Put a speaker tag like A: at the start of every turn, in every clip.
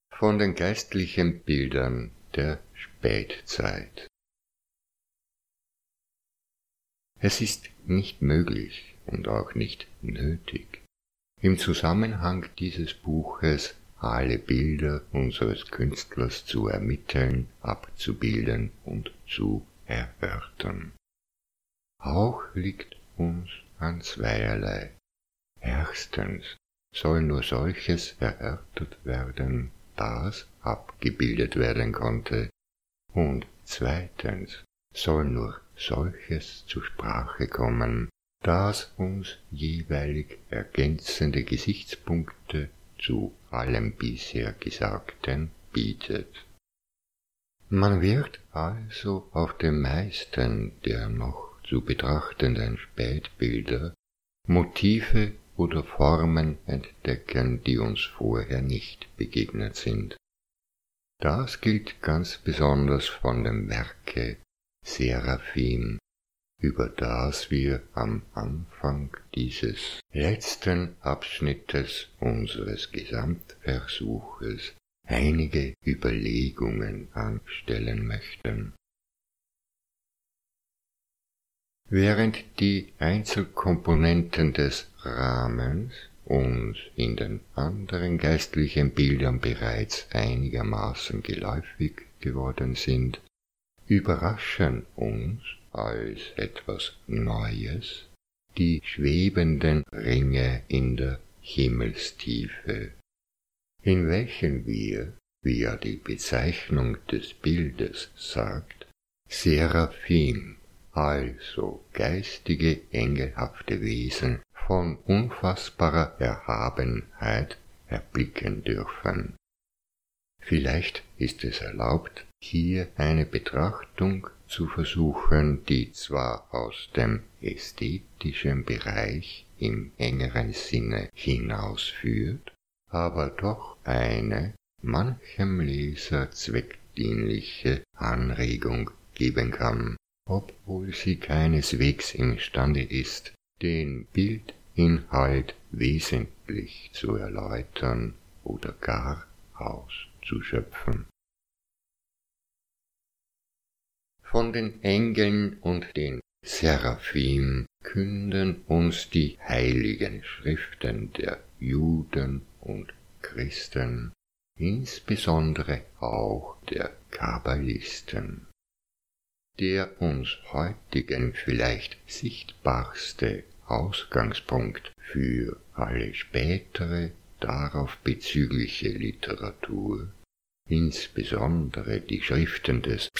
A: von den geistlichen Bildern der Spätzeit. Es ist nicht möglich und auch nicht nötig, im Zusammenhang dieses Buches alle Bilder unseres Künstlers zu ermitteln, abzubilden und zu erörtern. Auch liegt uns an zweierlei. Erstens soll nur solches erörtert werden, das abgebildet werden konnte, und zweitens soll nur solches zur Sprache kommen, das uns jeweilig ergänzende Gesichtspunkte zu allem bisher Gesagten bietet. Man wird also auf den meisten der noch zu betrachtenden Spätbilder Motive oder Formen entdecken, die uns vorher nicht begegnet sind. Das gilt ganz besonders von dem Werke Seraphim, über das wir am Anfang dieses letzten Abschnittes unseres Gesamtversuches einige Überlegungen anstellen möchten. Während die Einzelkomponenten des Rahmens uns in den anderen geistlichen Bildern bereits einigermaßen geläufig geworden sind, überraschen uns als etwas Neues die schwebenden Ringe in der Himmelstiefe, in welchen wir, wie ja die Bezeichnung des Bildes sagt, Seraphim, also geistige, engelhafte Wesen von unfassbarer Erhabenheit erblicken dürfen. Vielleicht ist es erlaubt, hier eine Betrachtung zu versuchen, die zwar aus dem ästhetischen Bereich im engeren Sinne hinausführt, aber doch eine manchem Leser zweckdienliche Anregung geben kann, obwohl sie keineswegs imstande ist, den Bildinhalt wesentlich zu erläutern oder gar auszuschöpfen. Von den Engeln und den Seraphim künden uns die heiligen Schriften der Juden und Christen, insbesondere auch der Kabbalisten. Der uns heutigen vielleicht sichtbarste Ausgangspunkt für alle spätere darauf bezügliche Literatur, insbesondere die Schriften des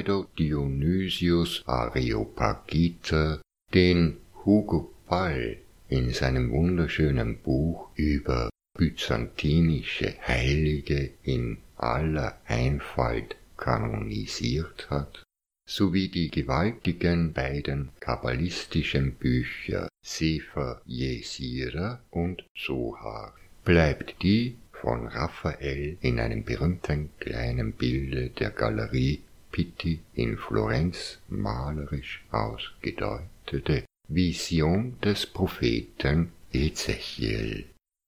A: Pseudo-Dionysius Areopagita, den Hugo Ball in seinem wunderschönen Buch über byzantinische Heilige in aller Einfalt kanonisiert hat, sowie die gewaltigen beiden kabbalistischen Bücher Sefer Jesira und Zohar, bleibt die von Raphael in einem berühmten kleinen Bilde der Galerie Pitti in Florenz malerisch ausgedeutete Vision des Propheten Ezechiel.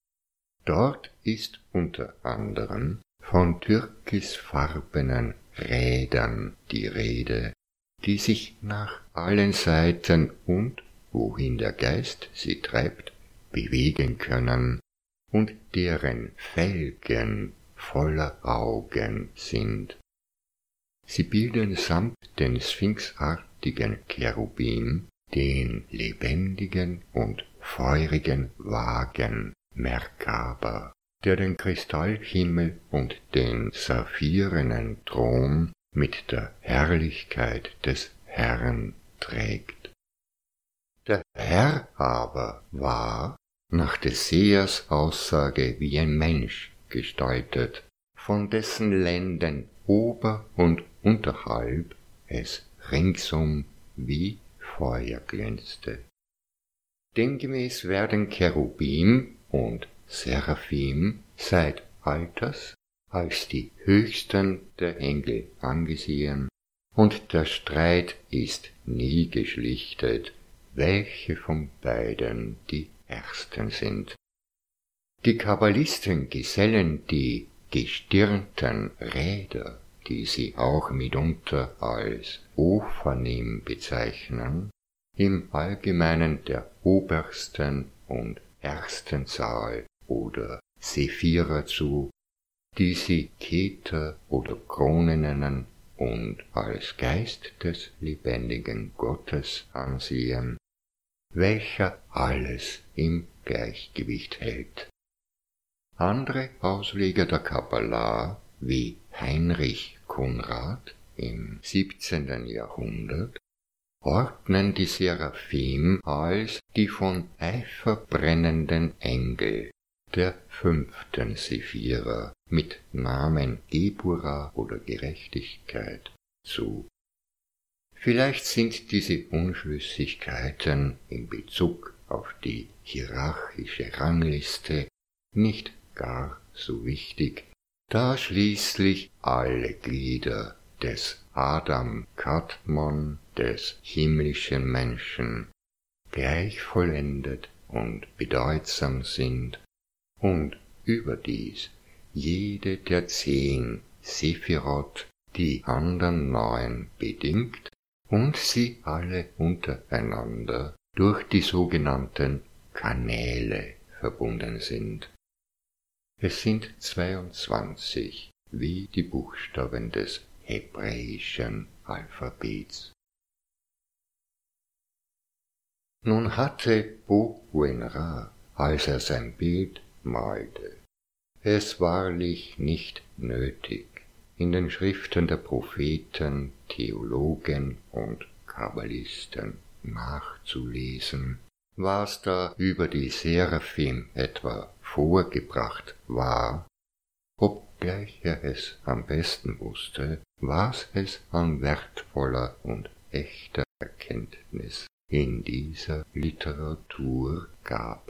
A: Dort ist unter anderem von türkisfarbenen Rädern die Rede, die sich nach allen Seiten und, wohin der Geist sie treibt, bewegen können und deren Felgen voller Augen sind. Sie bilden samt den sphinxartigen Cherubim den lebendigen und feurigen Wagen Merkaba, der den Kristallhimmel und den saphirenen Thron mit der Herrlichkeit des Herrn trägt. Der Herr aber war, nach des Sehers Aussage, wie ein Mensch gestaltet, von dessen Lenden ober- und unterhalb es ringsum wie Feuer glänzte. Demgemäß werden Cherubim und Seraphim seit alters als die höchsten der Engel angesehen, und der Streit ist nie geschlichtet, welche von beiden die Ersten sind. Die Kabbalisten gesellen die gestirnten Räder, die sie auch mitunter als Ophanim bezeichnen, im Allgemeinen der obersten und ersten Zahl oder Sephira zu, die sie Keter oder Krone nennen und als Geist des lebendigen Gottes ansehen, welcher alles im Gleichgewicht hält. Andere Ausleger der Kabbala, wie Heinrich Konrad im 17. Jahrhundert, ordnen die Seraphim als die von Eifer brennenden Engel der 5. Sephira mit Namen Gebura oder Gerechtigkeit zu. Vielleicht sind diese Unschlüssigkeiten in Bezug auf die hierarchische Rangliste nicht gar so wichtig, da schließlich alle Glieder des Adam Kadmon, des himmlischen Menschen, gleich vollendet und bedeutsam sind und überdies jede der 10 Sephirot die andern 9 bedingt und sie alle untereinander durch die sogenannten Kanäle verbunden sind. Es sind 22, wie die Buchstaben des hebräischen Alphabets. Nun hatte Bouguenra, als er sein Bild malte, es wahrlich nicht nötig, in den Schriften der Propheten, Theologen und Kabbalisten nachzulesen, was da über die Seraphim etwa vorgebracht war, obgleich er es am besten wusste, was es an wertvoller und echter Erkenntnis in dieser Literatur gab.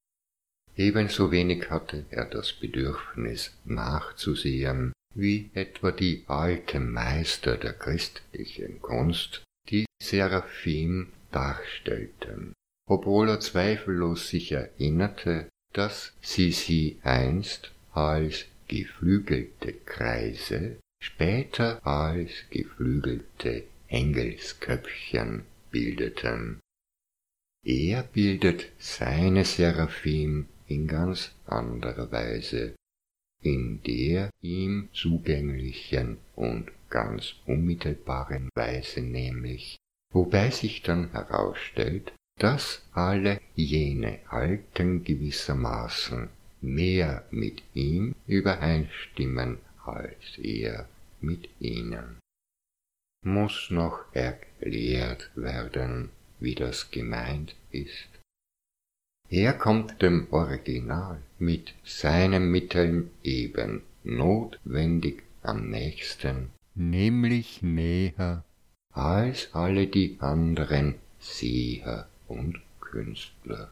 A: Ebenso wenig hatte er das Bedürfnis nachzusehen, wie etwa die alten Meister der christlichen Kunst die Seraphim darstellten, obwohl er zweifellos sich erinnerte, dass sie einst als geflügelte Kreise, später als geflügelte Engelsköpfchen bildeten. Er bildet seine Seraphim in ganz anderer Weise, in der ihm zugänglichen und ganz unmittelbaren Weise nämlich, wobei sich dann herausstellt, dass alle jene Alten gewissermaßen mehr mit ihm übereinstimmen als er mit ihnen. Muss noch erklärt werden, wie das gemeint ist. Er kommt dem Original mit seinen Mitteln eben notwendig am nächsten, nämlich näher als alle die anderen Seher und Künstler.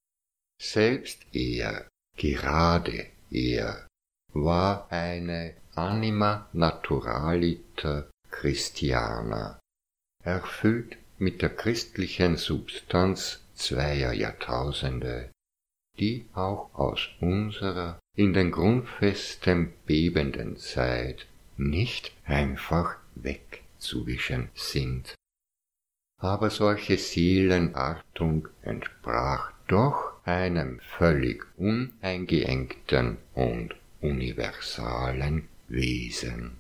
A: Selbst er, gerade er, war eine Anima Naturaliter Christiana, erfüllt mit der christlichen Substanz zweier Jahrtausende, die auch aus unserer in den Grundfesten bebenden Zeit nicht einfach wegzuwischen sind. Aber solche Seelenartung entsprach doch einem völlig uneingeengten und universalen Wesen.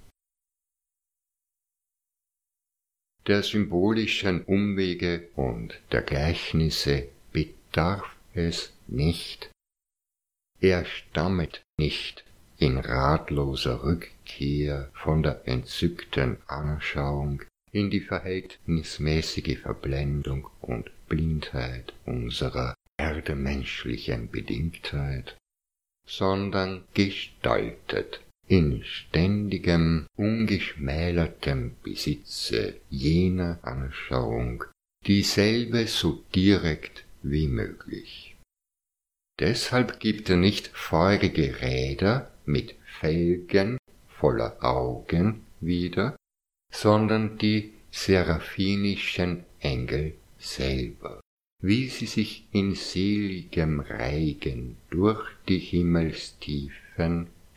A: Der symbolischen Umwege und der Gleichnisse bedarf es nicht. Er stammet nicht in ratloser Rückkehr von der entzückten Anschauung in die verhältnismäßige Verblendung und Blindheit unserer erdemenschlichen Bedingtheit, sondern gestaltet in ständigem, ungeschmälertem Besitze jener Anschauung, dieselbe so direkt wie möglich. Deshalb gibt er nicht feurige Räder mit Felgen voller Augen wieder, sondern die seraphinischen Engel selber, wie sie sich in seligem Reigen durch die Himmelstiefen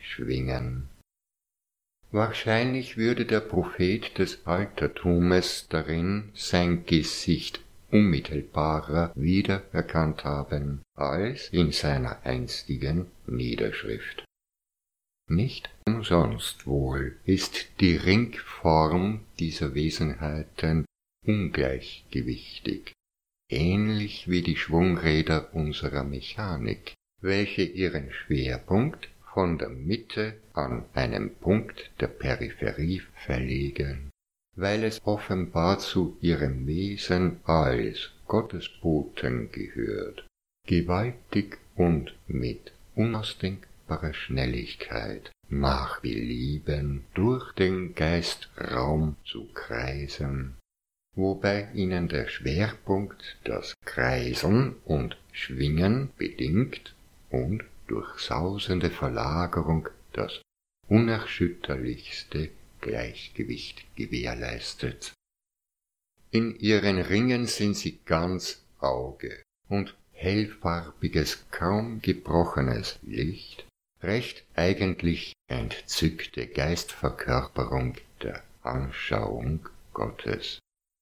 A: schwingen. Wahrscheinlich würde der Prophet des Altertumes darin sein Gesicht unmittelbarer wiedererkannt haben als in seiner einstigen Niederschrift. Nicht umsonst wohl ist die Ringform dieser Wesenheiten ungleichgewichtig, ähnlich wie die Schwungräder unserer Mechanik, welche ihren Schwerpunkt von der Mitte an einem Punkt der Peripherie verlegen, weil es offenbar zu ihrem Wesen als Gottesboten gehört, gewaltig und mit unausdenkbarer Schnelligkeit nach Belieben durch den Geistraum zu kreisen, wobei ihnen der Schwerpunkt das Kreisen und Schwingen bedingt und durch sausende Verlagerung das unerschütterlichste Gleichgewicht gewährleistet. In ihren Ringen sind sie ganz Auge und hellfarbiges, kaum gebrochenes Licht, recht eigentlich entzückte Geistverkörperung der Anschauung Gottes.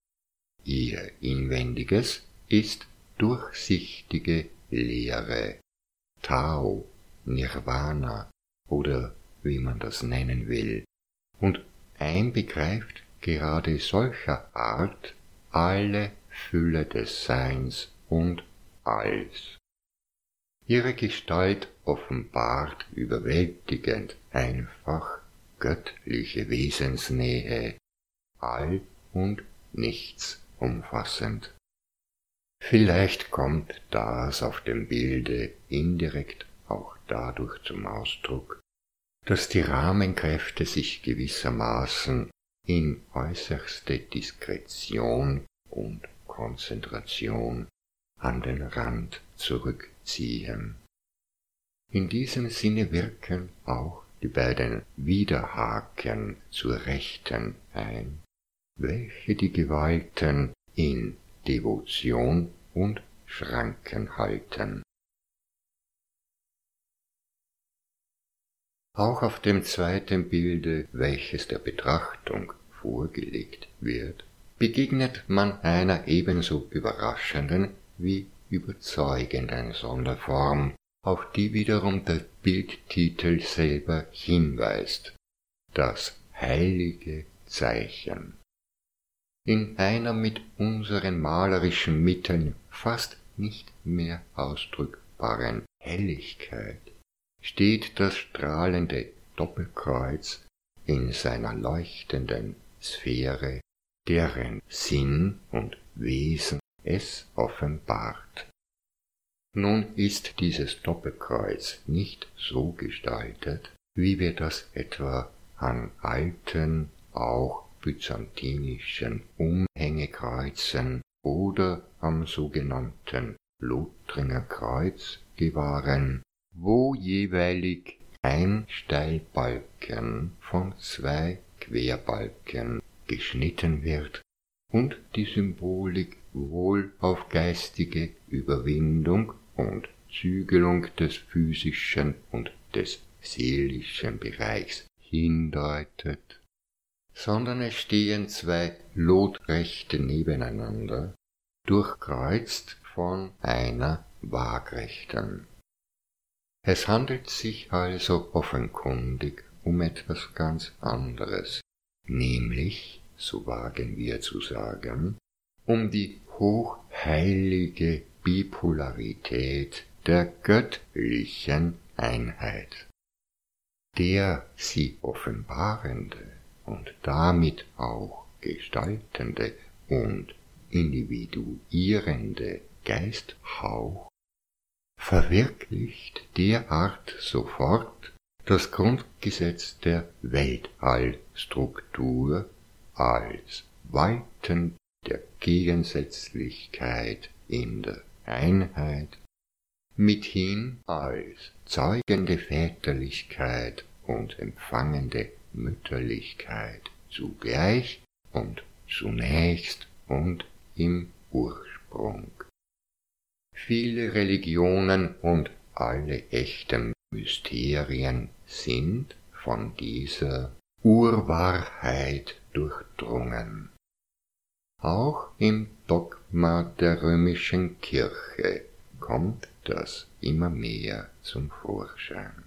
A: Ihr Inwendiges ist durchsichtige Leere, Tao, Nirvana oder wie man das nennen will, und einbegreift gerade solcher Art alle Fülle des Seins und Alls. Ihre Gestalt offenbart überwältigend einfach göttliche Wesensnähe, all und nichts umfassend. Vielleicht kommt das auf dem Bilde indirekt auch dadurch zum Ausdruck, dass die Rahmenkräfte sich gewissermaßen in äußerste Diskretion und Konzentration an den Rand zurückziehen. In diesem Sinne wirken auch die beiden Widerhaken zur Rechten ein, welche die Gewalten in Devotion und Schranken halten. Auch auf dem zweiten Bilde, welches der Betrachtung vorgelegt wird, begegnet man einer ebenso überraschenden wie überzeugenden Sonderform, auf die wiederum der Bildtitel selber hinweist: das heilige Zeichen. In einer mit unseren malerischen Mitteln fast nicht mehr ausdrückbaren Helligkeit steht das strahlende Doppelkreuz in seiner leuchtenden Sphäre, deren Sinn und Wesen es offenbart. Nun ist dieses Doppelkreuz nicht so gestaltet, wie wir das etwa an alten, auch byzantinischen Umhängekreuzen oder am sogenannten Lothringer Kreuz gewahren, wo jeweilig ein Steilbalken von zwei Querbalken geschnitten wird und die Symbolik wohl auf geistige Überwindung und Zügelung des physischen und des seelischen Bereichs hindeutet, sondern es stehen zwei Lotrechte nebeneinander, durchkreuzt von einer Waagrechten. Es handelt sich also offenkundig um etwas ganz anderes, nämlich, so wagen wir zu sagen, um die hochheilige Bipolarität der göttlichen Einheit. Der sie offenbarende und damit auch gestaltende und individuierende Geisthauch verwirklicht derart sofort das Grundgesetz der Weltallstruktur als Walten der Gegensätzlichkeit in der Einheit, mithin als zeugende Väterlichkeit und empfangende Mütterlichkeit zugleich und zunächst und im Ursprung. Viele Religionen und alle echten Mysterien sind von dieser Urwahrheit durchdrungen. Auch im Dogma der römischen Kirche kommt das immer mehr zum Vorschein.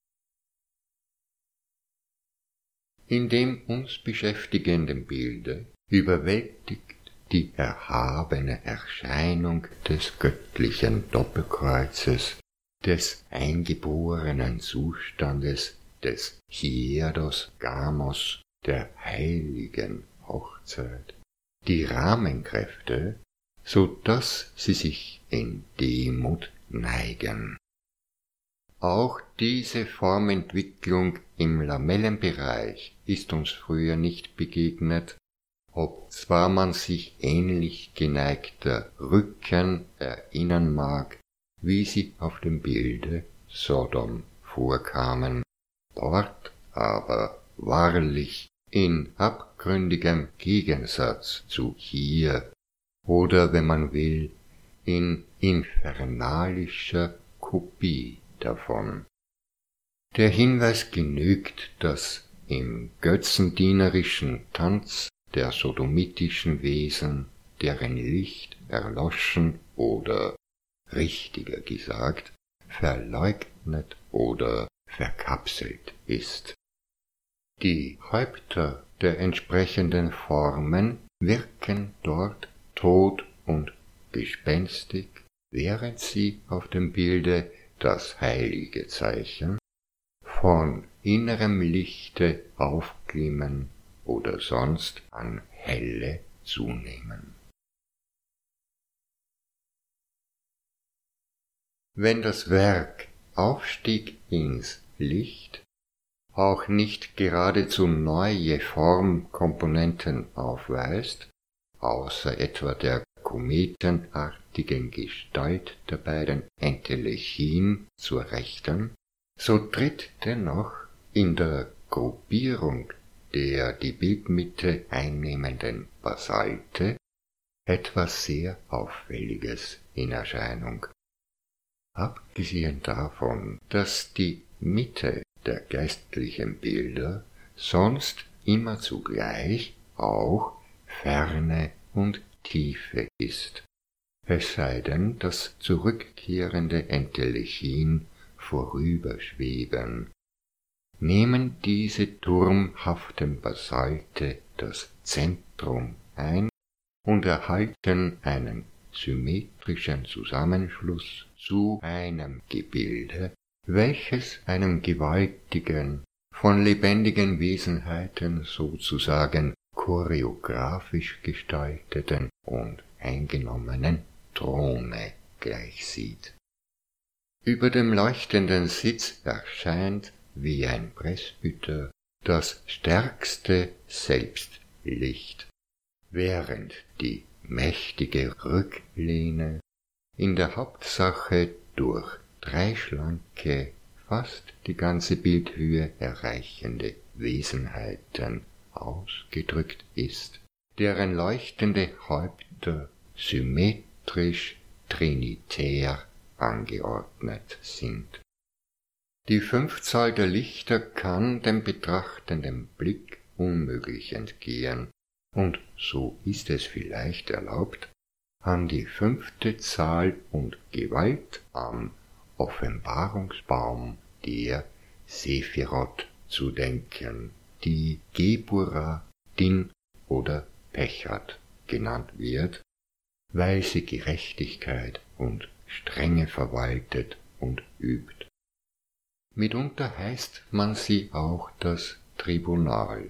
A: In dem uns beschäftigenden Bilde überwältigt die erhabene Erscheinung des göttlichen Doppelkreuzes, des eingeborenen Zustandes, des Hieros Gamos, der heiligen Hochzeit, die Rahmenkräfte, so dass sie sich in Demut neigen. Auch diese Formentwicklung im Lamellenbereich ist uns früher nicht begegnet, ob zwar man sich ähnlich geneigter Rücken erinnern mag, wie sie auf dem Bilde Sodom vorkamen, dort aber wahrlich in abgründigem Gegensatz zu hier, oder wenn man will, in infernalischer Kopie davon. Der Hinweis genügt, dass im götzendienerischen Tanz der sodomitischen Wesen, deren Licht erloschen oder, richtiger gesagt, verleugnet oder verkapselt ist. Die Häupter der entsprechenden Formen wirken dort tot und gespenstig, während sie auf dem Bilde das heilige Zeichen von innerem Lichte aufglimmen oder sonst an Helle zunehmen. Wenn das Werk Aufstieg ins Licht auch nicht geradezu neue Formkomponenten aufweist, außer etwa der kometenartigen Gestalt der beiden Entelechien zur Rechten, so tritt dennoch in der Gruppierung der die Bildmitte einnehmenden Basalte etwas sehr Auffälliges in Erscheinung. Abgesehen davon, dass die Mitte der geistlichen Bilder sonst immer zugleich auch Ferne und Tiefe ist, es sei denn, dass zurückkehrende Entelechien vorüberschweben, nehmen diese turmhaften Basalte das Zentrum ein und erhalten einen symmetrischen Zusammenschluss zu einem Gebilde, welches einem gewaltigen, von lebendigen Wesenheiten sozusagen choreografisch gestalteten und eingenommenen Throne gleichsieht. Über dem leuchtenden Sitz erscheint, wie ein Presbyter, das stärkste Selbstlicht, während die mächtige Rücklehne in der Hauptsache durch 3 schlanke, fast die ganze Bildhöhe erreichende Wesenheiten ausgedrückt ist, deren leuchtende Häupter symmetrisch trinitär angeordnet sind. Die 5 der Lichter kann dem betrachtenden Blick unmöglich entgehen, und so ist es vielleicht erlaubt, an die 5. Zahl und Gewalt am Offenbarungsbaum der Sephiroth zu denken, die Gebura, Din oder Pechat genannt wird, weil sie Gerechtigkeit und Strenge verwaltet und übt. Mitunter heißt man sie auch das Tribunal.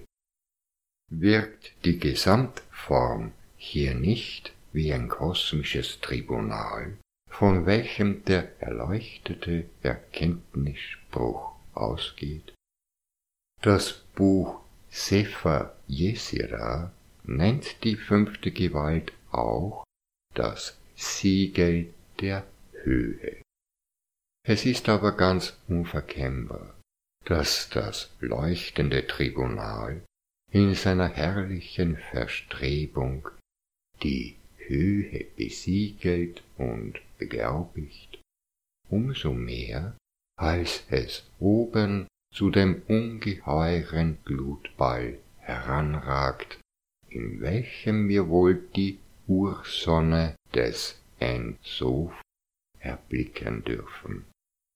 A: Wirkt die Gesamtform hier nicht wie ein kosmisches Tribunal, von welchem der erleuchtete Erkenntnisspruch ausgeht? Das Buch Sefer Jesira nennt die 5. Gewalt auch das Siegel der Höhe. Es ist aber ganz unverkennbar, dass das leuchtende Tribunal in seiner herrlichen Verstrebung die Höhe besiegelt und beglaubigt, umso mehr, als es oben zu dem ungeheuren Glutball heranragt, in welchem wir wohl die Ursonne des Ensof erblicken dürfen.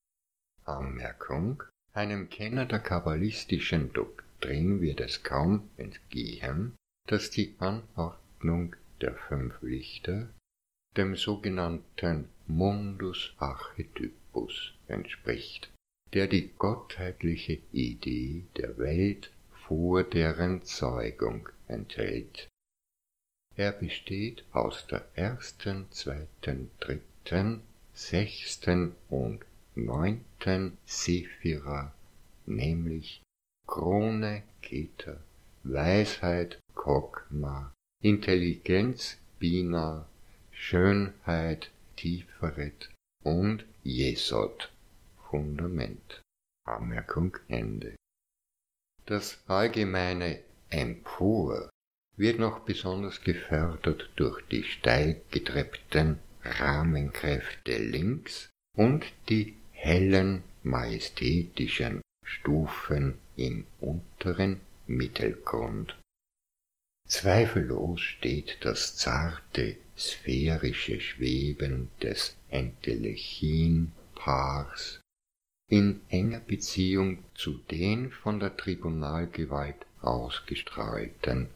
A: Anmerkung: Einem Kenner der kabbalistischen Doktrin wird es kaum entgehen, dass die Anordnung der 5 Lichter dem sogenannten Mundus Archetypus entspricht, der die gottheitliche Idee der Welt vor deren Zeugung enthält. Er besteht aus der 1., 2., 3., 6. und 9. Sephira, nämlich Krone Keter, Weisheit Chokma, Intelligenz Bina, Schönheit Tiferet und Jesod, Fundament. Anmerkung Ende. Das allgemeine Empor wird noch besonders gefördert durch die steil getreppten Rahmenkräfte links und die hellen, majestätischen Stufen im unteren Mittelgrund. Zweifellos steht das zarte, sphärische Schweben des Entelechin-Paars in enger Beziehung zu den von der Tribunalgewalt ausgestrahlten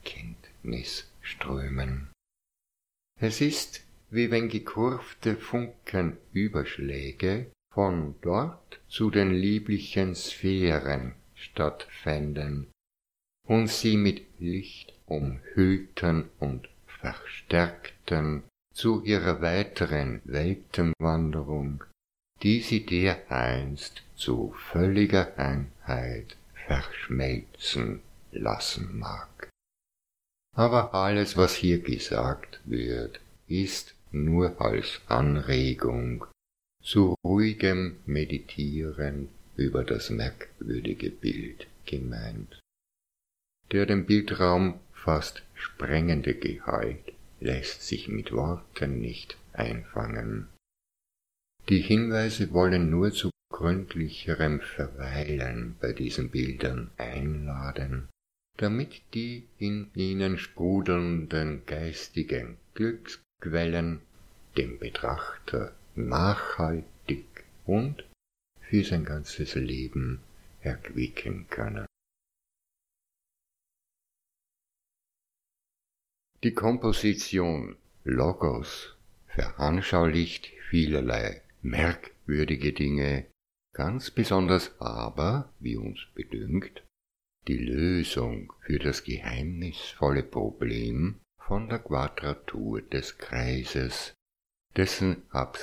A: Erkenntnisströmen. Es ist, wie wenn gekurvte Funkenüberschläge von dort zu den lieblichen Sphären stattfänden und sie mit Licht umhüllten und verstärkten zu ihrer weiteren Weltenwanderung, die sie dereinst zu völliger Einheit verschmelzen lassen mag. Aber alles, was hier gesagt wird, ist nur als Anregung zu ruhigem Meditieren über das merkwürdige Bild gemeint. Der den Bildraum fast sprengende Gehalt lässt sich mit Worten nicht einfangen. Die Hinweise wollen nur zu gründlicherem Verweilen bei diesen Bildern einladen, damit die in ihnen sprudelnden geistigen Glücksquellen dem Betrachter nachhaltig und für sein ganzes Leben erquicken können. Die Komposition Logos veranschaulicht vielerlei merkwürdige Dinge, ganz besonders aber, wie uns bedünkt, die Lösung für das geheimnisvolle Problem von der Quadratur des Kreises, dessen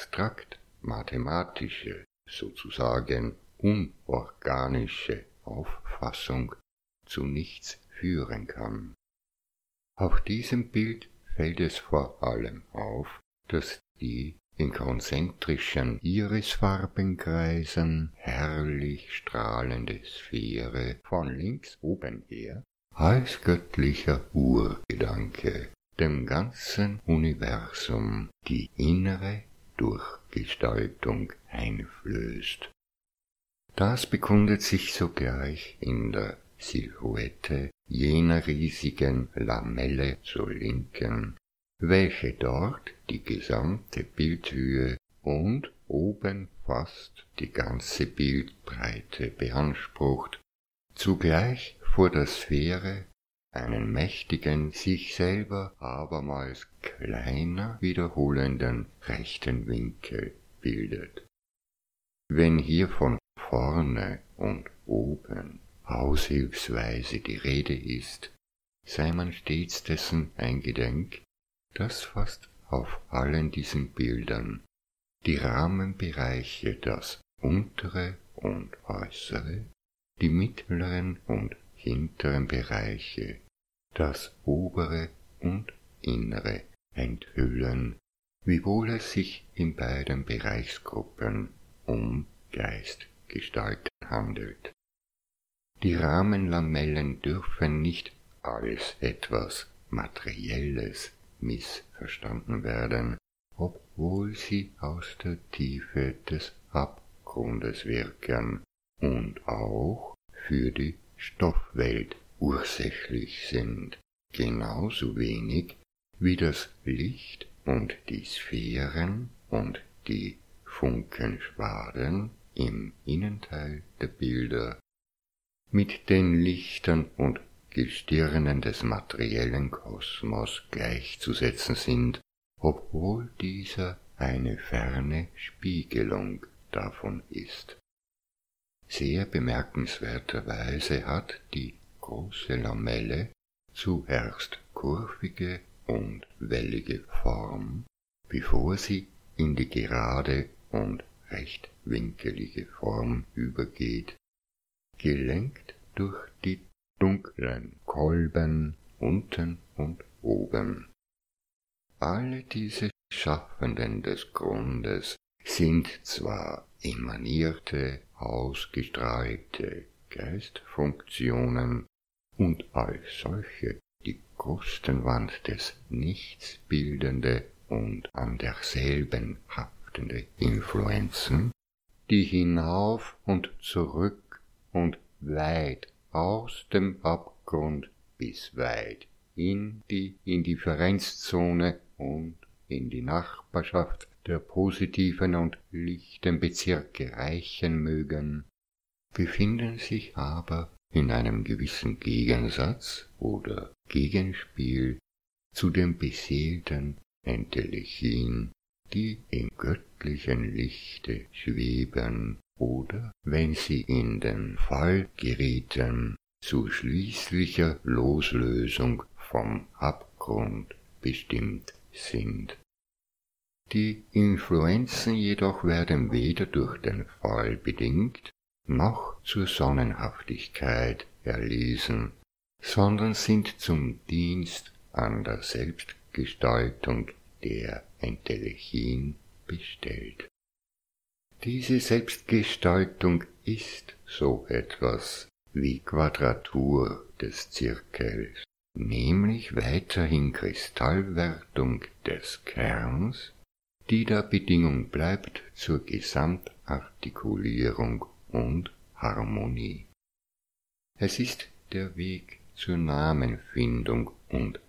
A: abstrakt-mathematische, sozusagen unorganische Auffassung zu nichts führen kann. Auf diesem Bild fällt es vor allem auf, dass die in konzentrischen Irisfarbenkreisen herrlich strahlende Sphäre von links oben her als göttlicher Urgedanke dem ganzen Universum die innere Durchgestaltung einflößt. Das bekundet sich sogleich in der Silhouette jener riesigen Lamelle zur Linken, welche dort die gesamte Bildhöhe und oben fast die ganze Bildbreite beansprucht, zugleich vor der Sphäre einen mächtigen, sich selber abermals kleiner wiederholenden rechten Winkel bildet. Wenn hier von vorne und oben aushilfsweise die Rede ist, sei man stets dessen eingedenk, dass fast auf allen diesen Bildern die Rahmenbereiche, das untere und äußere, die mittleren und hinteren Bereiche, das obere und innere enthüllen, wiewohl es sich in beiden Bereichsgruppen um Geistgestalten handelt. Die Rahmenlamellen dürfen nicht als etwas Materielles missverstanden werden, obwohl sie aus der Tiefe des Abgrunds Abgrundes wirken und auch für die Stoffwelt ursächlich sind, genauso wenig wie das Licht und die Sphären und die Funkenschwaden im Innenteil der Bilder mit den Lichtern und Gestirnen des materiellen Kosmos gleichzusetzen sind, obwohl dieser eine ferne Spiegelung davon ist. Sehr bemerkenswerterweise hat die große Lamelle zuerst kurvige und wellige Form, bevor sie in die gerade und rechtwinkelige Form übergeht, gelenkt durch die dunklen Kolben unten und oben. Alle diese Schaffenden des Grundes sind zwar emanierte, ausgestrahlte Geistfunktionen und als solche die Krustenwand des Nichts bildende und an derselben haftende Influenzen, die hinauf und zurück und weit aus dem Abgrund bis weit in die Indifferenzzone und in die Nachbarschaft der positiven und lichten Bezirke reichen mögen, befinden sich aber in einem gewissen Gegensatz oder Gegenspiel zu dem beseelten Entelechien, die im göttlichen Lichte schweben oder, wenn sie in den Fall gerieten, zu schließlicher Loslösung vom Abgrund bestimmt sind. Die Influenzen jedoch werden weder durch den Fall bedingt, noch zur Sonnenhaftigkeit erlesen, sondern sind zum Dienst an der Selbstgestaltung der Entelechien bestellt. Diese Selbstgestaltung ist so etwas wie Quadratur des Zirkels, nämlich weiterhin Kristallwertung des Kerns, die der Bedingung bleibt zur Gesamtartikulierung und Harmonie. Es ist der Weg zur Namenfindung und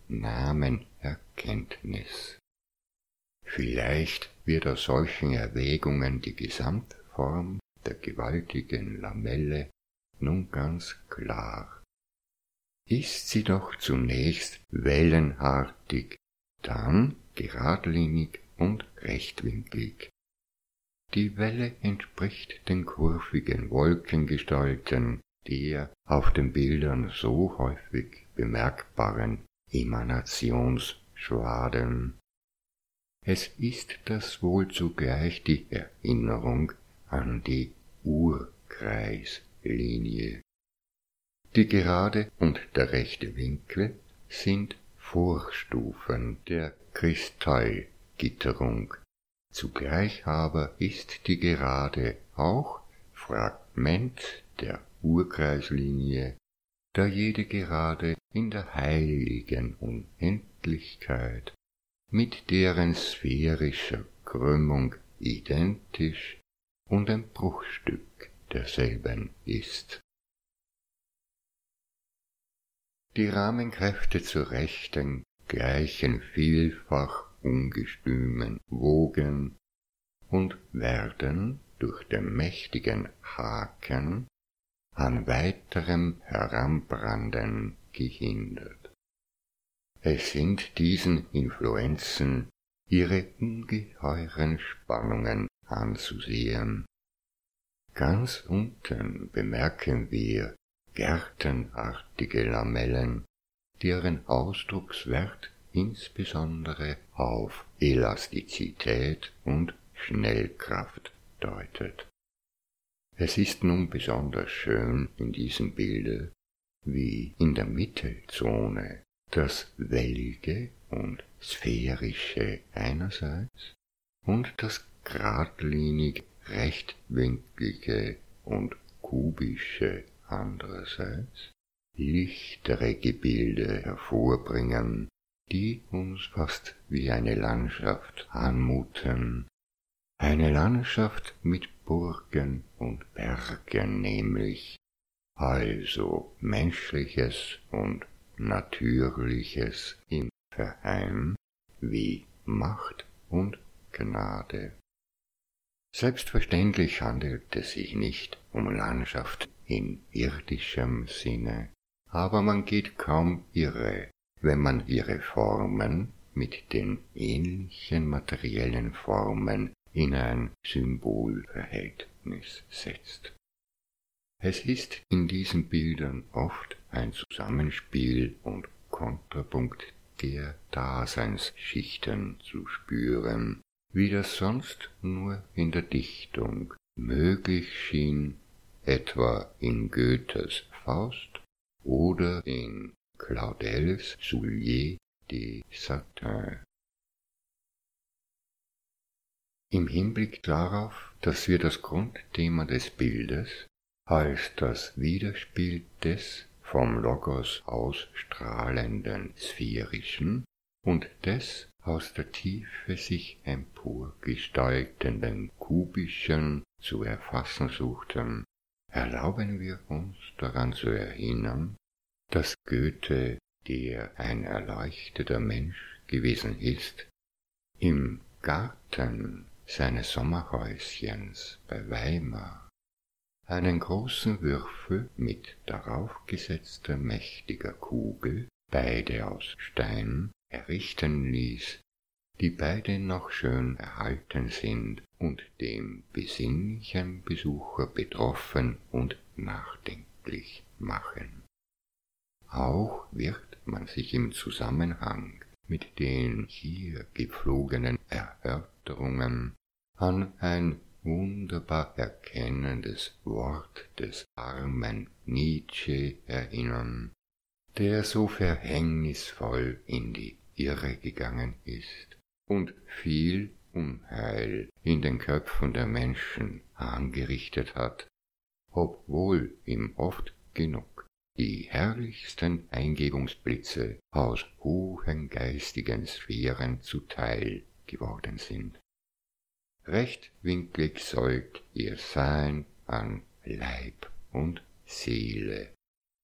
A: Namenerkenntnis. Vielleicht wird aus solchen Erwägungen die Gesamtform der gewaltigen Lamelle nun ganz klar. Ist sie doch zunächst wellenartig, dann geradlinig und rechtwinklig. Die Welle entspricht den kurvigen Wolkengestalten der auf den Bildern so häufig bemerkbaren Emanationsschwaden. Es ist das wohl zugleich die Erinnerung an die Urkreislinie. Die gerade und der rechte Winkel sind Vorstufen der Kristallgitterung. Zugleich aber ist die Gerade auch Fragment der Urkreislinie, da jede Gerade in der heiligen Unendlichkeit mit deren sphärischer Krümmung identisch und ein Bruchstück derselben ist. Die Rahmenkräfte zur Rechten gleichen vielfach ungestümen Wogen und werden durch den mächtigen Haken an weiterem Heranbranden gehindert. Es sind diesen Influenzen ihre ungeheuren Spannungen anzusehen. Ganz unten bemerken wir gärtenartige Lamellen, deren Ausdruckswert insbesondere auf Elastizität und Schnellkraft deutet. Es ist nun besonders schön in diesem Bilde, wie in der Mittelzone das Wellige und Sphärische einerseits und das geradlinig rechtwinklige und kubische andererseits lichtere Gebilde hervorbringen, die uns fast wie eine Landschaft anmuten, Eine Landschaft mit Burgen und Bergen nämlich, also Menschliches und Natürliches im Verein wie Macht und Gnade. Selbstverständlich handelt es sich nicht um Landschaft in irdischem Sinne, aber man geht kaum irre, wenn man ihre Formen mit den ähnlichen materiellen Formen in ein Symbolverhältnis setzt. Es ist in diesen Bildern oft ein Zusammenspiel und Kontrapunkt der Daseinsschichten zu spüren, wie das sonst nur in der Dichtung möglich schien, etwa in Goethes Faust oder in Claudels Soulier de Satin. Im Hinblick darauf, dass wir das Grundthema des Bildes als das Widerspiel des vom Logos ausstrahlenden Sphärischen und des aus der Tiefe sich emporgestaltenden Kubischen zu erfassen suchten, erlauben wir uns daran zu erinnern, dass Goethe, der ein erleuchteter Mensch gewesen ist, im Garten seines Sommerhäuschens bei Weimar einen großen Würfel mit darauf gesetzter mächtiger Kugel, beide aus Stein, errichten ließ, die beide noch schön erhalten sind und dem besinnlichen Besucher betroffen und nachdenklich machen. Auch wird man sich im Zusammenhang mit den hier gepflogenen Erörterungen an ein wunderbar erkennendes Wort des armen Nietzsche erinnern, der so verhängnisvoll in die Irre gegangen ist und viel Unheil in den Köpfen der Menschen angerichtet hat, obwohl ihm oft genug die herrlichsten Eingebungsblitze aus hohen geistigen Sphären zuteil geworden sind. Rechtwinklig sollt ihr sein an Leib und Seele.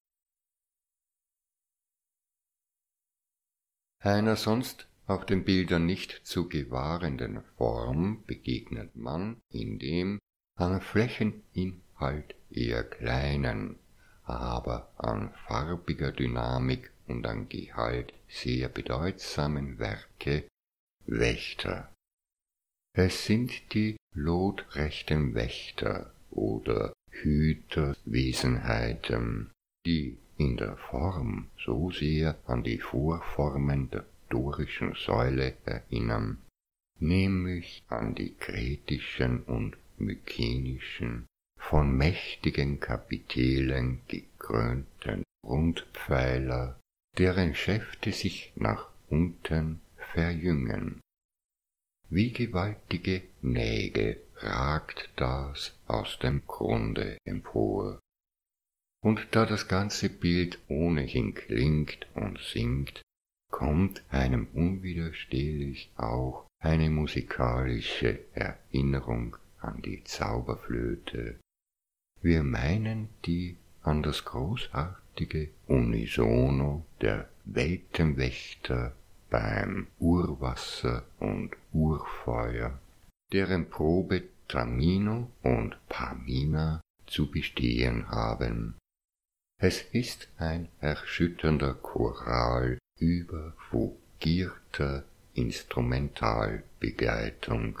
A: Einer sonst auf den Bildern nicht zu gewahrenden Form begegnet man in dem an Flächeninhalt eher kleinen, aber an farbiger Dynamik und an Gehalt sehr bedeutsamen Werke Wächter. Es sind die lotrechten Wächter oder Hüterwesenheiten, die in der Form so sehr an die Vorformen der dorischen Säule erinnern, nämlich an die kretischen und mykenischen, von mächtigen Kapitellen gekrönten Rundpfeiler, deren Schäfte sich nach unten verjüngen. Wie gewaltige Nägel ragt das aus dem Grunde empor. Und da das ganze Bild ohnehin klingt und singt, kommt einem unwiderstehlich auch eine musikalische Erinnerung an die Zauberflöte. Wir meinen die an das großartige Unisono der Weltenwächter beim Urwasser und Urfeuer, deren Probe Tamino und Pamina zu bestehen haben. Es ist ein erschütternder Choral überfugierter Instrumentalbegleitung.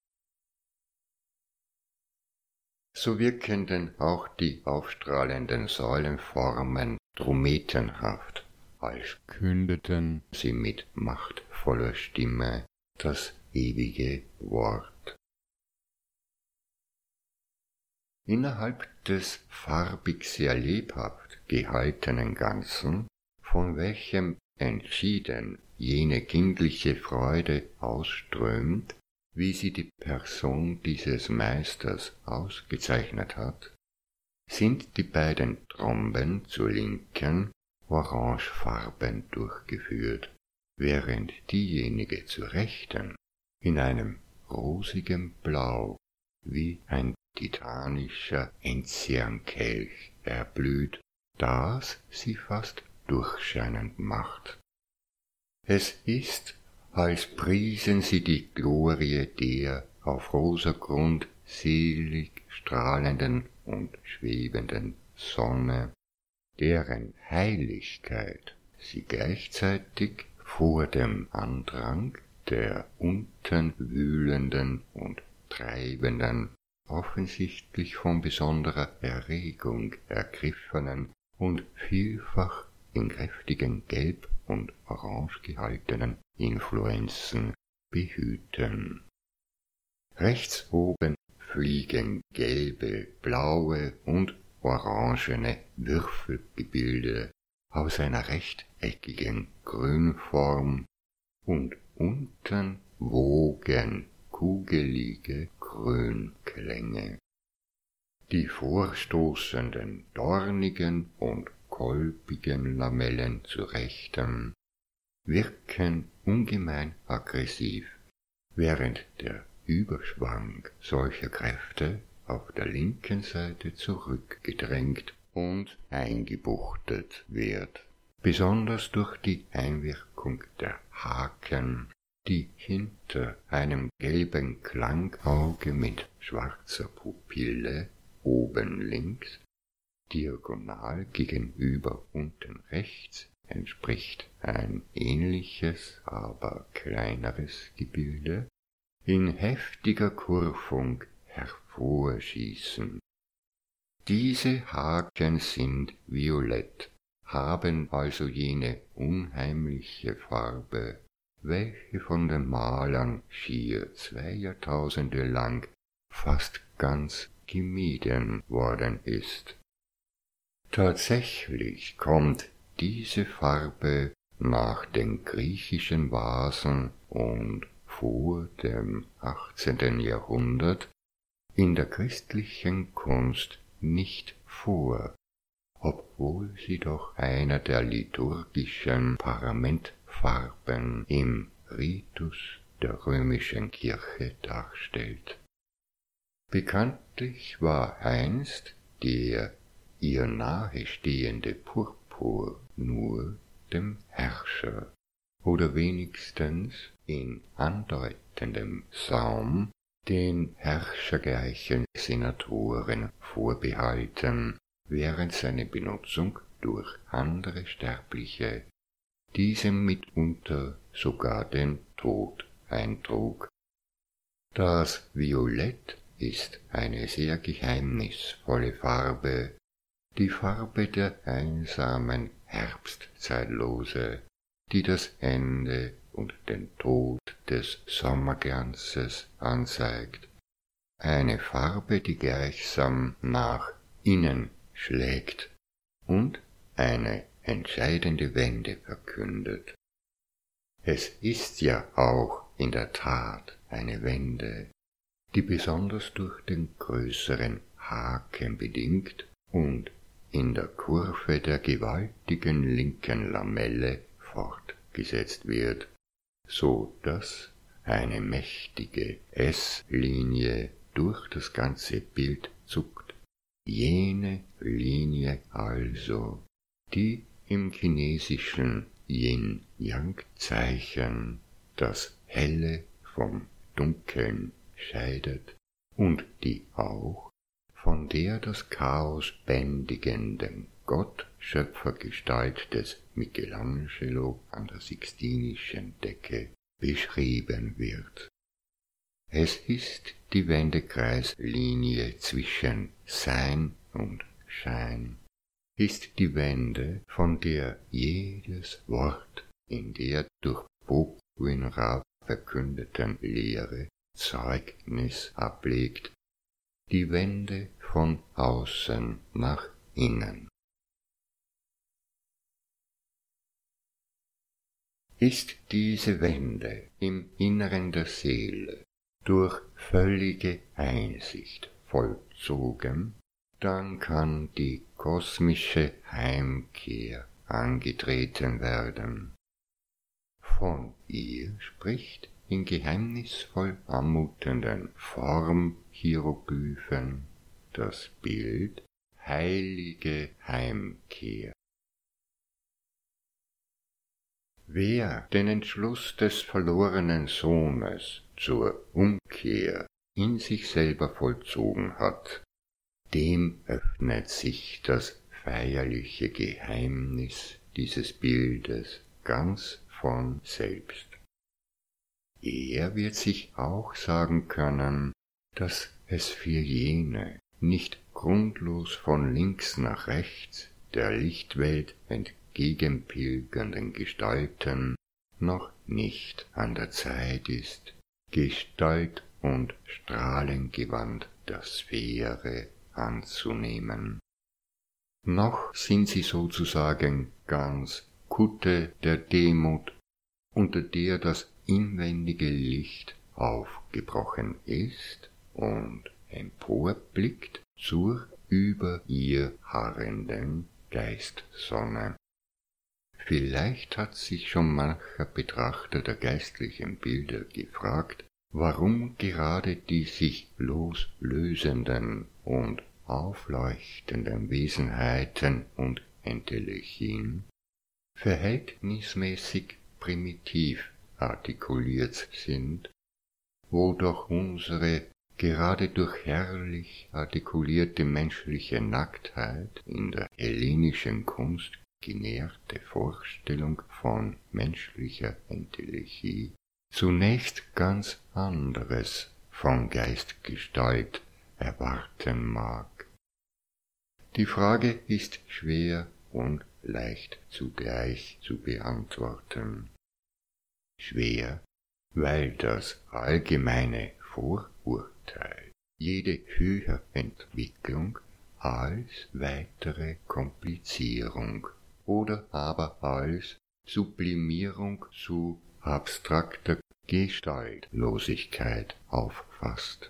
A: So wirken denn auch die aufstrahlenden Säulenformen drometenhaft, als kündeten sie mit machtvoller Stimme das ewige Wort. Innerhalb des farbig sehr lebhaft gehaltenen Ganzen, von welchem entschieden jene kindliche Freude ausströmt, wie sie die Person dieses Meisters ausgezeichnet hat, sind die beiden Tromben zur Linken orangefarben durchgeführt, während diejenige zur Rechten in einem rosigem Blau, wie ein titanischer Enziankelch erblüht, das sie fast durchscheinend macht. Es ist, als priesen sie die Glorie der auf rosa Grund selig strahlenden und schwebenden Sonne, deren Heiligkeit sie gleichzeitig vor dem Andrang der unten wühlenden und treibenden, offensichtlich von besonderer Erregung ergriffenen und vielfach in kräftigen Gelb- und Orange gehaltenen Influenzen behüten. Rechts oben fliegen gelbe, blaue und orangene Würfelgebilde aus einer rechteckigen Grünform und unten wogen kugelige Grünklänge. Die vorstoßenden, dornigen und kolbigen Lamellen zu Rechtem wirken ungemein aggressiv, während der Überschwang solcher Kräfte auf der linken Seite zurückgedrängt und eingebuchtet wird, besonders durch die Einwirkung der Haken, die hinter einem gelben Klangauge mit schwarzer Pupille oben links, diagonal gegenüber unten rechts entspricht ein ähnliches, aber kleineres Gebilde, in heftiger Kurvung hervorschießen. Diese Haken sind violett, haben also jene unheimliche Farbe, welche von den Malern schier 2 Jahrtausende lang fast ganz gemieden worden ist. Tatsächlich kommt diese Farbe nach den griechischen Vasen und vor dem 18. Jahrhundert in der christlichen Kunst nicht vor, obwohl sie doch einer der liturgischen Paramentfarben im Ritus der römischen Kirche darstellt. Bekanntlich war einst der ihr nahestehende Purpur nur dem Herrscher oder wenigstens in andeutendem Saum den herrschergleichen Senatoren vorbehalten, während seine Benutzung durch andere Sterbliche diesem mitunter sogar den Tod eintrug. Das Violett ist eine sehr geheimnisvolle Farbe, die Farbe der einsamen Herbstzeitlose, die das Ende und den Tod des Sommerglanzes anzeigt, eine Farbe, die gleichsam nach innen schlägt und eine entscheidende Wende verkündet. Es ist ja auch in der Tat eine Wende, die besonders durch den größeren Haken bedingt und in der Kurve der gewaltigen linken Lamelle fortgesetzt wird, so dass eine mächtige S-Linie durch das ganze Bild zuckt, jene Linie also, die im chinesischen Yin-Yang-Zeichen das Helle vom Dunkeln scheidet und die auch von der das Chaos bändigenden Gott-Schöpfergestalt des Michelangelo an der Sixtinischen Decke beschrieben wird. Es ist die Wendekreislinie zwischen Sein und Schein, ist die Wende, von der jedes Wort in der durch Bokwin-Ra verkündeten Lehre Zeugnis ablegt, die Wende von außen nach innen. Ist diese Wende im Inneren der Seele durch völlige Einsicht vollzogen, dann kann die kosmische Heimkehr angetreten werden. Von ihr spricht in geheimnisvoll anmutenden Formhieroglyphen das Bild heilige Heimkehr. Wer den Entschluss des verlorenen Sohnes zur Umkehr in sich selber vollzogen hat, dem öffnet sich das feierliche Geheimnis dieses Bildes ganz von selbst. Er wird sich auch sagen können, dass es für jene nicht grundlos von links nach rechts der Lichtwelt entgegenpilgernden Gestalten noch nicht an der Zeit ist, Gestalt und Strahlengewand der Sphäre anzunehmen. Noch sind sie sozusagen ganz Kutte der Demut, unter der das inwendige Licht aufgebrochen ist und emporblickt zur über ihr harrenden Geistsonne. Vielleicht hat sich schon mancher Betrachter der geistlichen Bilder gefragt, warum gerade die sich loslösenden und aufleuchtenden Wesenheiten und Entelechien verhältnismäßig primitiv artikuliert sind, wo doch unsere gerade durch herrlich artikulierte menschliche Nacktheit in der hellenischen Kunst genährte Vorstellung von menschlicher Entelechie zunächst ganz anderes von Geistgestalt erwarten mag. Die Frage ist schwer und leicht zugleich zu beantworten. Schwer, weil das allgemeine Vorurteil jede Höherentwicklung als weitere Komplizierung oder aber als Sublimierung zu abstrakter Gestaltlosigkeit auffasst.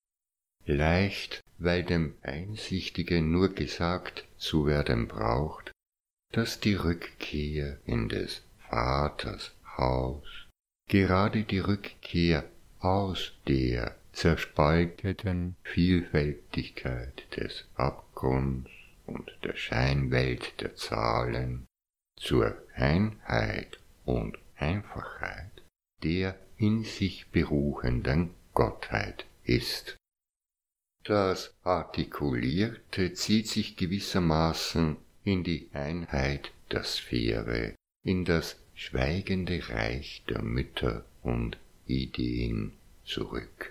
A: Leicht, weil dem Einsichtigen nur gesagt zu werden braucht, dass die Rückkehr in des Vaters Haus, gerade die Rückkehr aus der zerspalteten Vielfältigkeit des Abgrunds und der Scheinwelt der Zahlen zur Einheit und Einfachheit der in sich beruhenden Gottheit ist. Das Artikulierte zieht sich gewissermaßen in die Einheit der Sphäre, in das schweigende Reich der Mütter und Ideen zurück.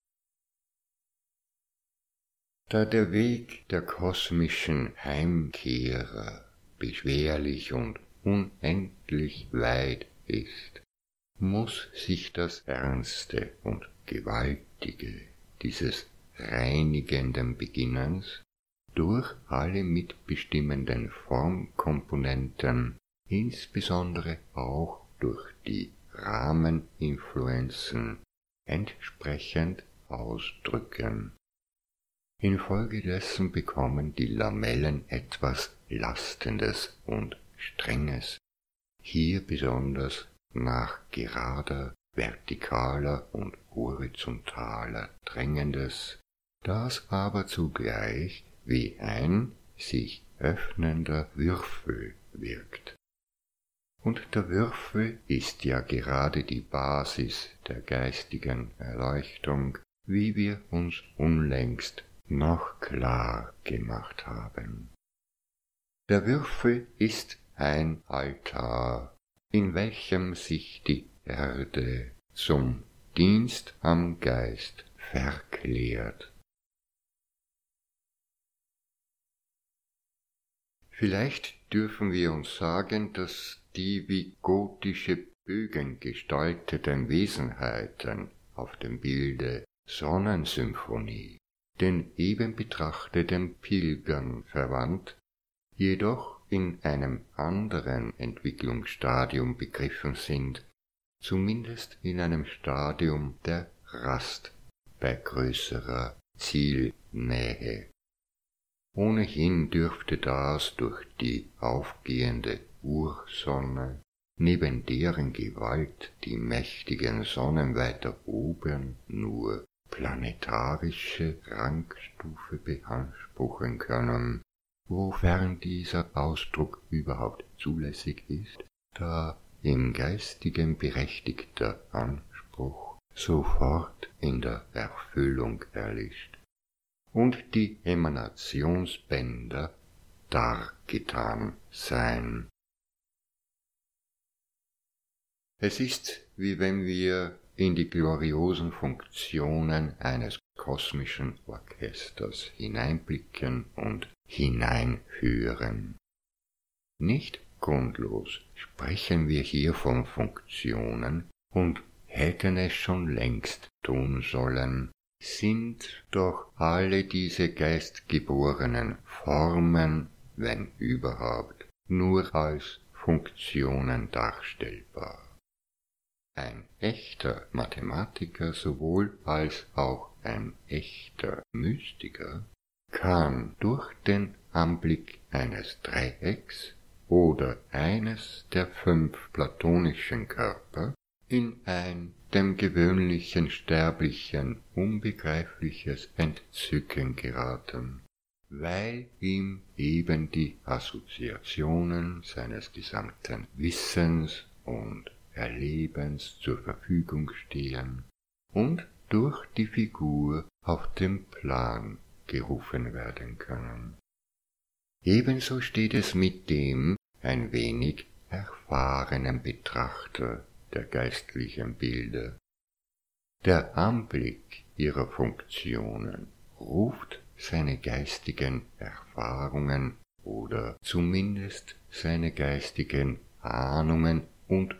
A: Da der Weg der kosmischen Heimkehrer beschwerlich und unendlich weit ist, muss sich das Ernste und Gewaltige dieses reinigenden Beginnens durch alle mitbestimmenden Formkomponenten, insbesondere auch durch die Rahmeninfluenzen, entsprechend ausdrücken. Infolgedessen bekommen die Lamellen etwas Lastendes und Strenges, hier besonders nach gerader, vertikaler und horizontaler Drängendes, das aber zugleich wie ein sich öffnender Würfel wirkt. Und der Würfel ist ja gerade die Basis der geistigen Erleuchtung, wie wir uns unlängst noch klar gemacht haben. Der Würfel ist ein Altar, in welchem sich die Erde zum Dienst am Geist verklärt. Vielleicht dürfen wir uns sagen, dass die wie gotische Bögen gestalteten Wesenheiten auf dem Bilde Sonnensymphonie den eben betrachteten Pilgern verwandt, jedoch in einem anderen Entwicklungsstadium begriffen sind, zumindest in einem Stadium der Rast bei größerer Zielnähe. Ohnehin dürfte das durch die aufgehende Ursonne neben deren Gewalt die mächtigen Sonnen weiter oben nur planetarische Rangstufe beanspruchen können, wofern dieser Ausdruck überhaupt zulässig ist, da im Geistigen berechtigter Anspruch sofort in der Erfüllung erlischt und die Emanationsbänder dargetan sein. Es ist, wie wenn wir in die gloriosen Funktionen eines kosmischen Orchesters hineinblicken und hineinhören. Nicht grundlos sprechen wir hier von Funktionen und hätten es schon längst tun sollen, sind doch alle diese geistgeborenen Formen, wenn überhaupt, nur als Funktionen darstellbar. Ein echter Mathematiker sowohl als auch ein echter Mystiker kann durch den Anblick eines Dreiecks oder eines der 5 platonischen Körper in ein dem gewöhnlichen Sterblichen unbegreifliches Entzücken geraten, weil ihm eben die Assoziationen seines gesamten Wissens und Erlebens zur Verfügung stehen und durch die Figur auf den Plan gerufen werden können. Ebenso steht es mit dem ein wenig erfahrenen Betrachter der geistlichen Bilder. Der Anblick ihrer Funktionen ruft seine geistigen Erfahrungen oder zumindest seine geistigen Ahnungen und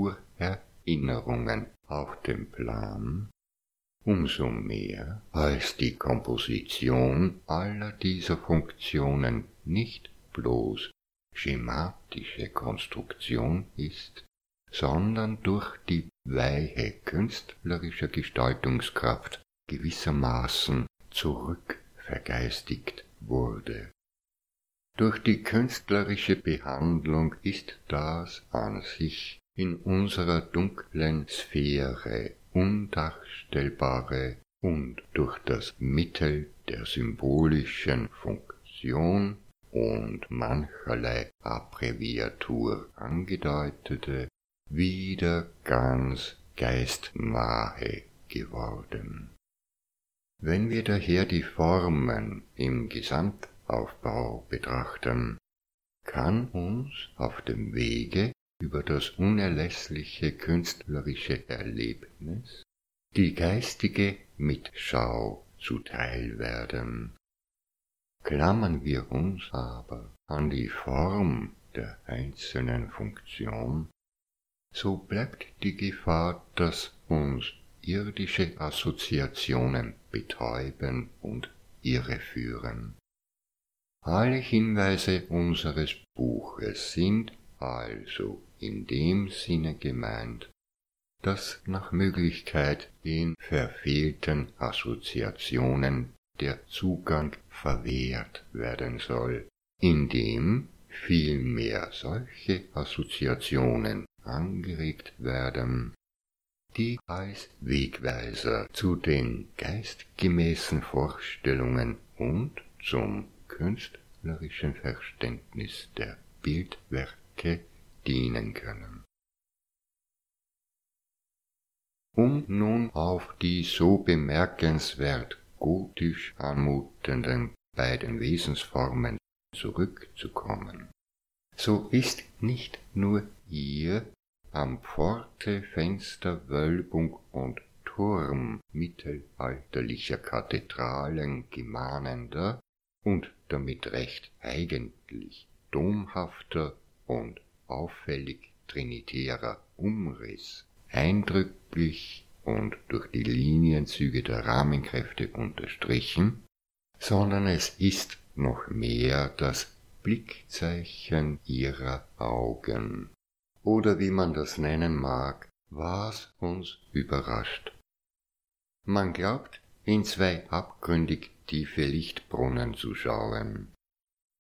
A: Urerinnerungen auf den Plan, umso mehr, als die Komposition aller dieser Funktionen nicht bloß schematische Konstruktion ist, sondern durch die weiche künstlerische Gestaltungskraft gewissermaßen zurückvergeistigt wurde. Durch die künstlerische Behandlung ist das an sich in unserer dunklen Sphäre Undarstellbare und durch das Mittel der symbolischen Funktion und mancherlei Abbreviatur angedeutete wieder ganz geistnahe geworden. Wenn wir daher die Formen im Gesamtaufbau betrachten, kann uns auf dem Wege über das unerlässliche künstlerische Erlebnis die geistige Mitschau zuteil werden. Klammern wir uns aber an die Form der einzelnen Funktion, so bleibt die Gefahr, dass uns irdische Assoziationen betäuben und irreführen. Alle Hinweise unseres Buches sind also in dem Sinne gemeint, dass nach Möglichkeit den verfehlten Assoziationen der Zugang verwehrt werden soll, indem vielmehr solche Assoziationen angeregt werden, die als Wegweiser zu den geistgemäßen Vorstellungen und zum künstlerischen Verständnis der Bildwerke dienen können. Um nun auf die so bemerkenswert gotisch anmutenden beiden Wesensformen zurückzukommen, so ist nicht nur hier am Pforte, Fenster, Wölbung und Turm mittelalterlicher Kathedralen gemahnender und damit recht eigentlich domhafter und auffällig trinitärer Umriss eindrücklich und durch die Linienzüge der Rahmenkräfte unterstrichen, sondern es ist noch mehr das Blickzeichen ihrer Augen, oder wie man das nennen mag, was uns überrascht. Man glaubt, in 2 abgründig tiefe Lichtbrunnen zu schauen.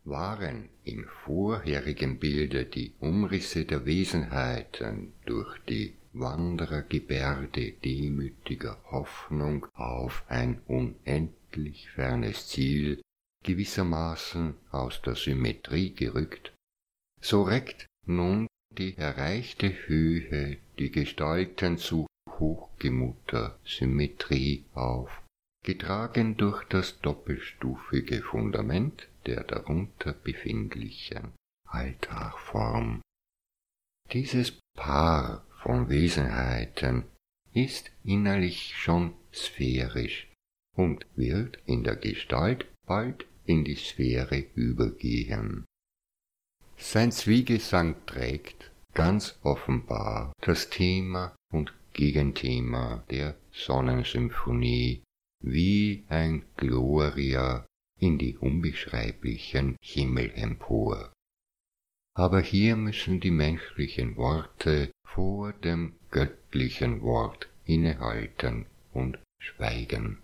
A: waren im vorherigen Bilde die Umrisse der Wesenheiten durch die Wanderergebärde demütiger Hoffnung auf ein unendlich fernes Ziel gewissermaßen aus der Symmetrie gerückt, so reckt nun die erreichte Höhe die Gestalten zu hochgemuter Symmetrie auf, getragen durch das doppelstufige Fundament der darunter befindlichen Altarform. Dieses Paar von Wesenheiten ist innerlich schon sphärisch und wird in der Gestalt bald in die Sphäre übergehen. Sein Zwiegesang trägt ganz offenbar das Thema und Gegenthema der Sonnensymphonie wie ein Gloria in die unbeschreiblichen Himmel empor. Aber hier müssen die menschlichen Worte vor dem göttlichen Wort innehalten und schweigen.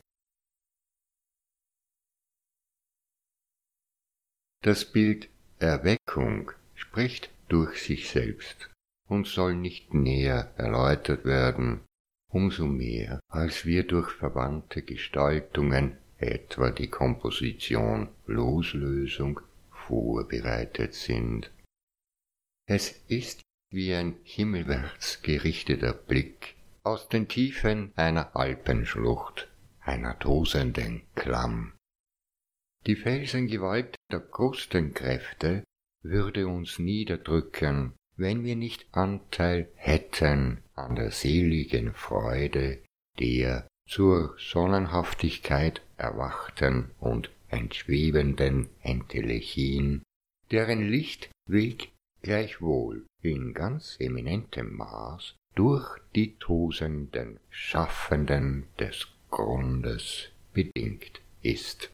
A: Das Bild Erweckung spricht durch sich selbst und soll nicht näher erläutert werden, umso mehr, als wir durch verwandte Gestaltungen, etwa die Komposition Loslösung, vorbereitet sind. Es ist wie ein himmelwärts gerichteter Blick aus den Tiefen einer Alpenschlucht, einer tosenden Klamm. Die Felsengewalt der größten Kräfte würde uns niederdrücken, wenn wir nicht Anteil hätten an der seligen Freude der zur Sonnenhaftigkeit erwachten und entschwebenden Entelechien, deren Lichtweg gleichwohl in ganz eminentem Maß durch die tosenden Schaffenden des Grundes bedingt ist.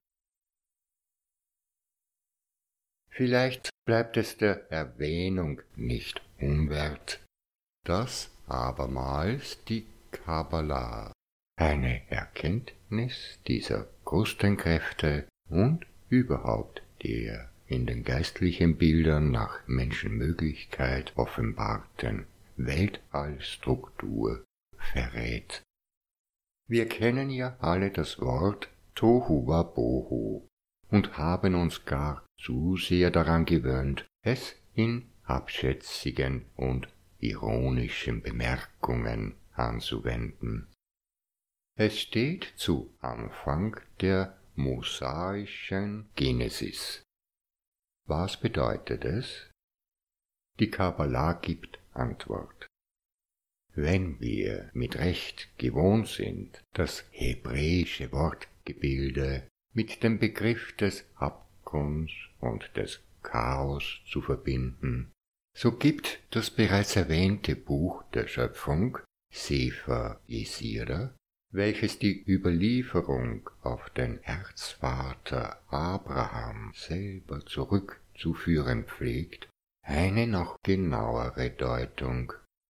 A: Vielleicht bleibt es der Erwähnung nicht unwert, dass abermals die Kabbalah eine Erkenntnis dieser größten Kräfte und überhaupt der in den geistlichen Bildern nach Menschenmöglichkeit offenbarten Weltallstruktur verrät. Wir kennen ja alle das Wort Tohu Wabohu und haben uns gar zu sehr daran gewöhnt, es in abschätzigen und ironischen Bemerkungen anzuwenden. Es steht zu Anfang der mosaischen Genesis. Was bedeutet es? Die Kabbalah gibt Antwort. Wenn wir mit Recht gewohnt sind, das hebräische Wortgebilde mit dem Begriff des Abgrunds und des Chaos zu verbinden, so gibt das bereits erwähnte Buch der Schöpfung, Sefer Jesira, welches die Überlieferung auf den Erzvater Abraham selber zurückzuführen pflegt, eine noch genauere Deutung.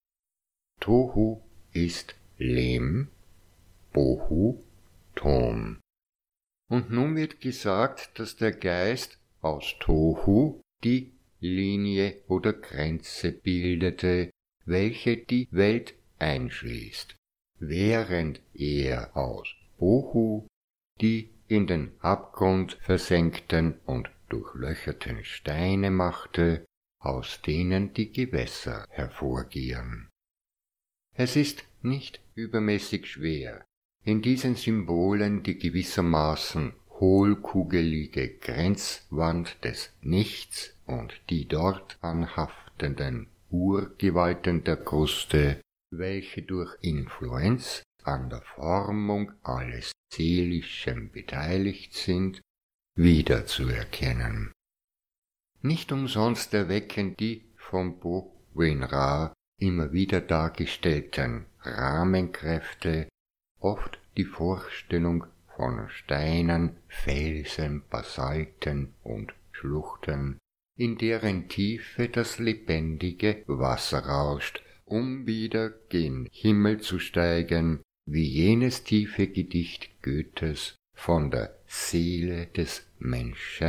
A: Tohu ist Lem, Bohu Ton. Und nun wird gesagt, dass der Geist aus Tohu die Linie oder Grenze bildete, welche die Welt einschließt, während er aus Bohu die in den Abgrund versenkten und durchlöcherten Steine machte, aus denen die Gewässer hervorgehen. Es ist nicht übermäßig schwer, in diesen Symbolen die gewissermaßen hohlkugelige Grenzwand des Nichts und die dort anhaftenden Urgewalten der Kruste, welche durch Influenz an der Formung alles Seelischen beteiligt sind, wiederzuerkennen. Nicht umsonst erwecken die vom Bo-Win-Ra immer wieder dargestellten Rahmenkräfte oft die Vorstellung von Steinen, Felsen, Basalten und Schluchten, in deren Tiefe das lebendige Wasser rauscht, um wieder gen Himmel zu steigen, wie jenes tiefe Gedicht Goethes von der Seele des Menschen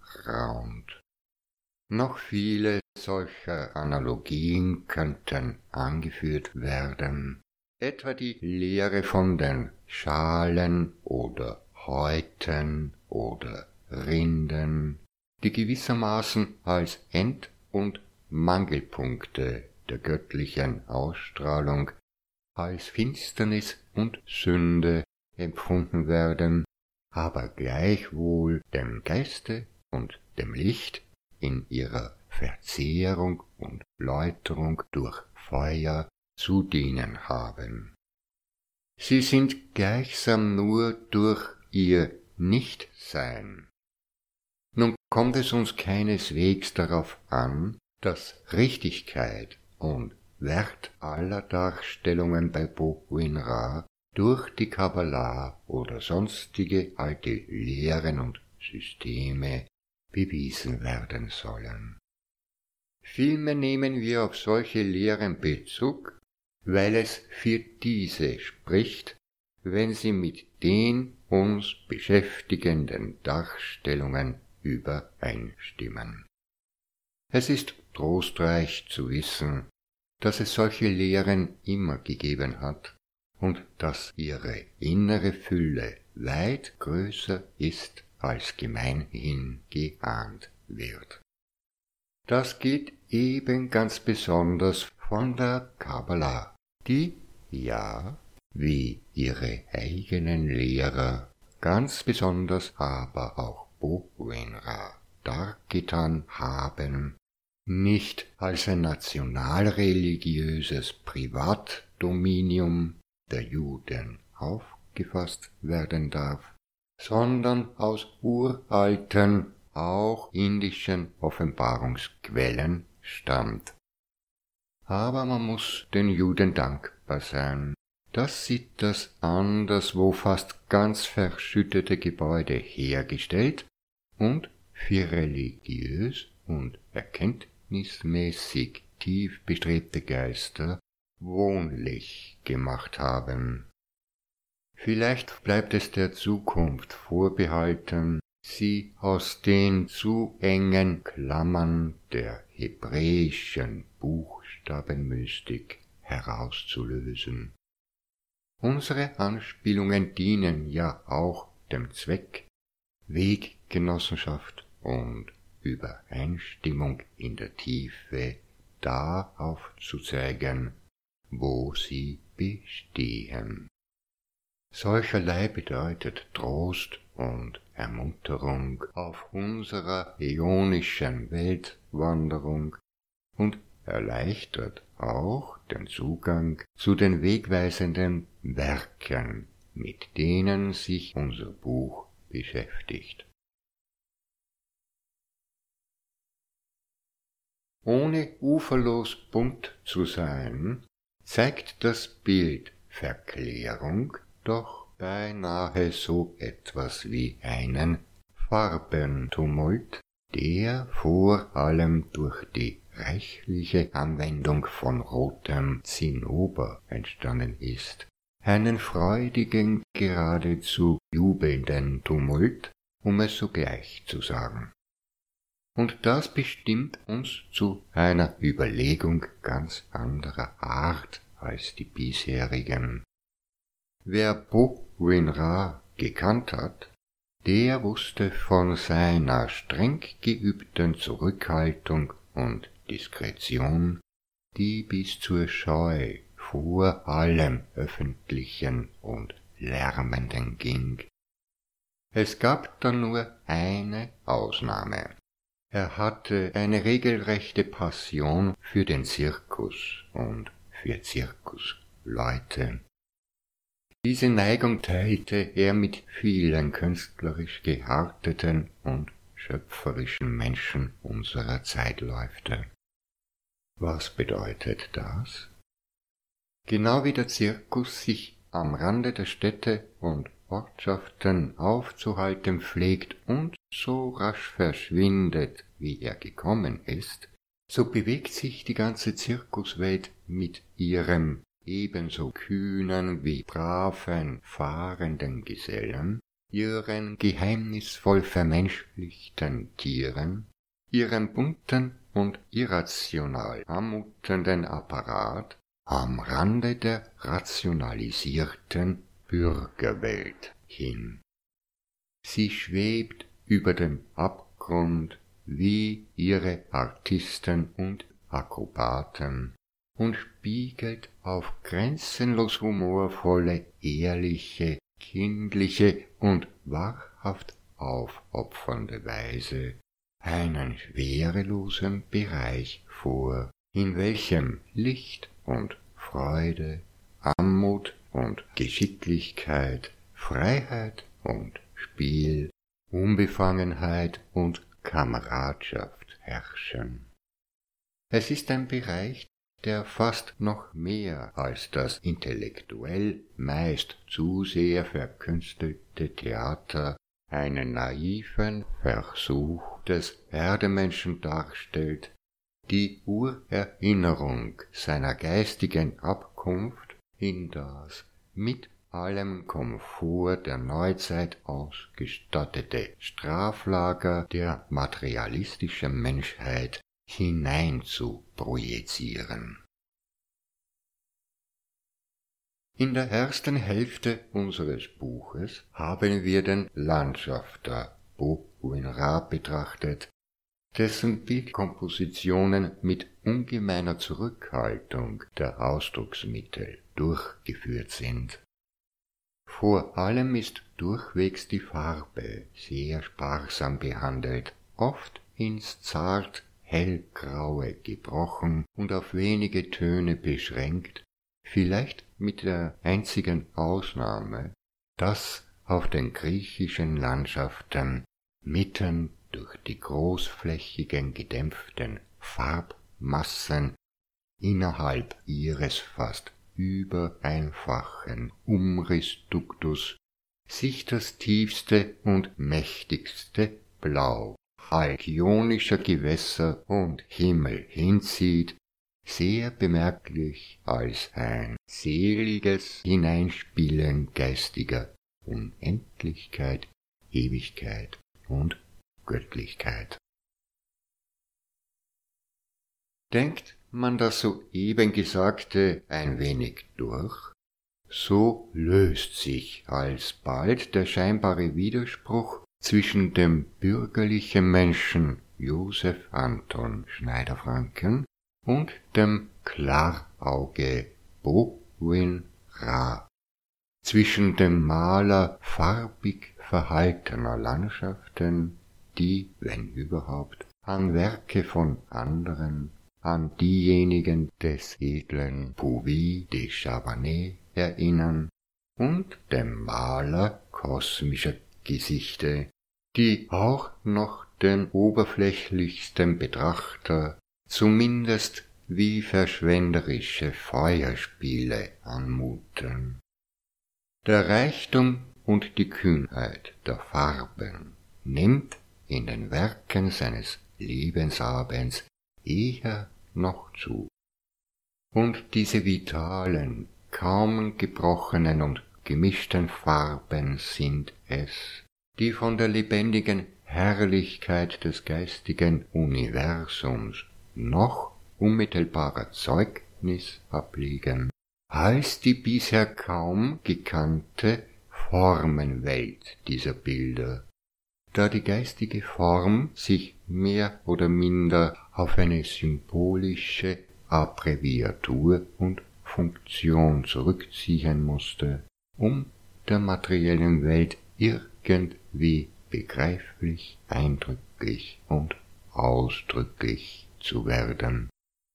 A: raunt. Noch viele solcher Analogien könnten angeführt werden, etwa die Lehre von den Schalen oder Häuten oder Rinden, die gewissermaßen als End- und Mangelpunkte der göttlichen Ausstrahlung, als Finsternis und Sünde empfunden werden, aber gleichwohl dem Geiste und dem Licht in ihrer Verzehrung und Läuterung durch Feuer zu dienen haben. Sie sind gleichsam nur durch ihr Nichtsein. Nun kommt es uns keineswegs darauf an, dass Richtigkeit und Wert aller Darstellungen bei Bowin-Ra durch die Kabbalah oder sonstige alte Lehren und Systeme bewiesen werden sollen. Vielmehr nehmen wir auf solche Lehren Bezug, weil es für diese spricht, wenn sie mit den uns beschäftigenden Darstellungen übereinstimmen. Es ist trostreich zu wissen, dass es solche Lehren immer gegeben hat und dass ihre innere Fülle weit größer ist, als gemeinhin geahnt wird. Das gilt eben ganz besonders von der Kabbalah, die, ja, wie ihre eigenen Lehrer, ganz besonders aber auch Bowin-Ra dargetan haben, nicht als ein nationalreligiöses Privatdominium der Juden aufgefasst werden darf, sondern aus uralten, auch indischen Offenbarungsquellen stammt. Aber man muss den Juden dankbar sein, dass sie das anderswo fast ganz verschüttete Gebäude hergestellt und für religiös und erkenntnismäßig tief bestrebte Geister wohnlich gemacht haben. Vielleicht bleibt es der Zukunft vorbehalten, sie aus den zu engen Klammern der hebräischen Buchstabenmystik herauszulösen. Unsere Anspielungen dienen ja auch dem Zweck, Weggenossenschaft und Übereinstimmung in der Tiefe da aufzuzeigen, wo sie bestehen. Solcherlei bedeutet Trost und Ermunterung auf unserer äonischen Weltwanderung und erleichtert auch den Zugang zu den wegweisenden Werken, mit denen sich unser Buch beschäftigt. Ohne uferlos bunt zu sein, zeigt das Bild Verklärung doch beinahe so etwas wie einen Farbentumult, der vor allem durch die reichliche Anwendung von rotem Zinnober entstanden ist, einen freudigen, geradezu jubelnden Tumult, um es sogleich zu sagen. Und das bestimmt uns zu einer Überlegung ganz anderer Art als die bisherigen. Wer Bowin-Ra gekannt hat, der wusste von seiner streng geübten Zurückhaltung und Diskretion, die bis zur Scheu vor allem Öffentlichen und Lärmenden ging. Es gab dann nur eine Ausnahme. Er hatte eine regelrechte Passion für den Zirkus und für Zirkusleute. Diese Neigung teilte er mit vielen künstlerisch gehärteten und schöpferischen Menschen unserer Zeitläufte. Was bedeutet das? Genau wie der Zirkus sich am Rande der Städte und Ortschaften aufzuhalten pflegt und so rasch verschwindet, wie er gekommen ist, so bewegt sich die ganze Zirkuswelt mit ihrem ebenso kühnen wie braven fahrenden Gesellen ihren geheimnisvoll vermenschlichten Tieren, ihrem bunten und irrational anmutenden Apparat am Rande der rationalisierten Bürgerwelt hin. Sie schwebt über dem Abgrund wie ihre Artisten und Akrobaten und spiegelt auf grenzenlos humorvolle, ehrliche, kindliche und wahrhaft aufopfernde Weise einen schwerelosen Bereich vor, in welchem Licht und Freude, Anmut und Geschicklichkeit, Freiheit und Spiel, Unbefangenheit und Kameradschaft herrschen. Es ist ein Bereich, der fast noch mehr als das intellektuell meist zu sehr verkünstelte Theater einen naiven Versuch des Erdemenschen darstellt, die Urerinnerung seiner geistigen Abkunft in das mit allem Komfort der Neuzeit ausgestattete Straflager der materialistischen Menschheit hinein zu projizieren. In der ersten Hälfte unseres Buches haben wir den Landschafter Bokouin-Ra betrachtet, dessen Bildkompositionen mit ungemeiner Zurückhaltung der Ausdrucksmittel durchgeführt sind. Vor allem ist durchwegs die Farbe sehr sparsam behandelt, oft ins zart hellgraue gebrochen und auf wenige Töne beschränkt, vielleicht mit der einzigen Ausnahme, dass auf den griechischen Landschaften mitten durch die großflächigen gedämpften Farbmassen innerhalb ihres fast übereinfachen Umrissduktus sich das tiefste und mächtigste Blau alkionischer Gewässer und Himmel hinzieht, sehr bemerklich als ein seliges Hineinspielen geistiger Unendlichkeit, Ewigkeit und Göttlichkeit. Denkt man das soeben Gesagte ein wenig durch, so löst sich alsbald der scheinbare Widerspruch zwischen dem bürgerlichen Menschen Joseph Anton Schneider-Franken und dem Klarauge Bokouin-Ra, zwischen dem Maler farbig verhaltener Landschaften, die, wenn überhaupt, an Werke von anderen, an diejenigen des edlen Puvis de Chabannes erinnern, und dem Maler kosmischer Gesichte, die auch noch den oberflächlichsten Betrachter zumindest wie verschwenderische Feuerspiele anmuten. Der Reichtum und die Kühnheit der Farben nimmt in den Werken seines Lebensabends eher noch zu. Und diese vitalen, kaum gebrochenen und gemischten Farben sind es, die von der lebendigen Herrlichkeit des geistigen Universums noch unmittelbarer Zeugnis ablegen, als die bisher kaum gekannte Formenwelt dieser Bilder, da die geistige Form sich mehr oder minder auf eine symbolische Abbreviatur und Funktion zurückziehen musste, um der materiellen Welt irgendwie begreiflich, eindrücklich und ausdrücklich zu werden.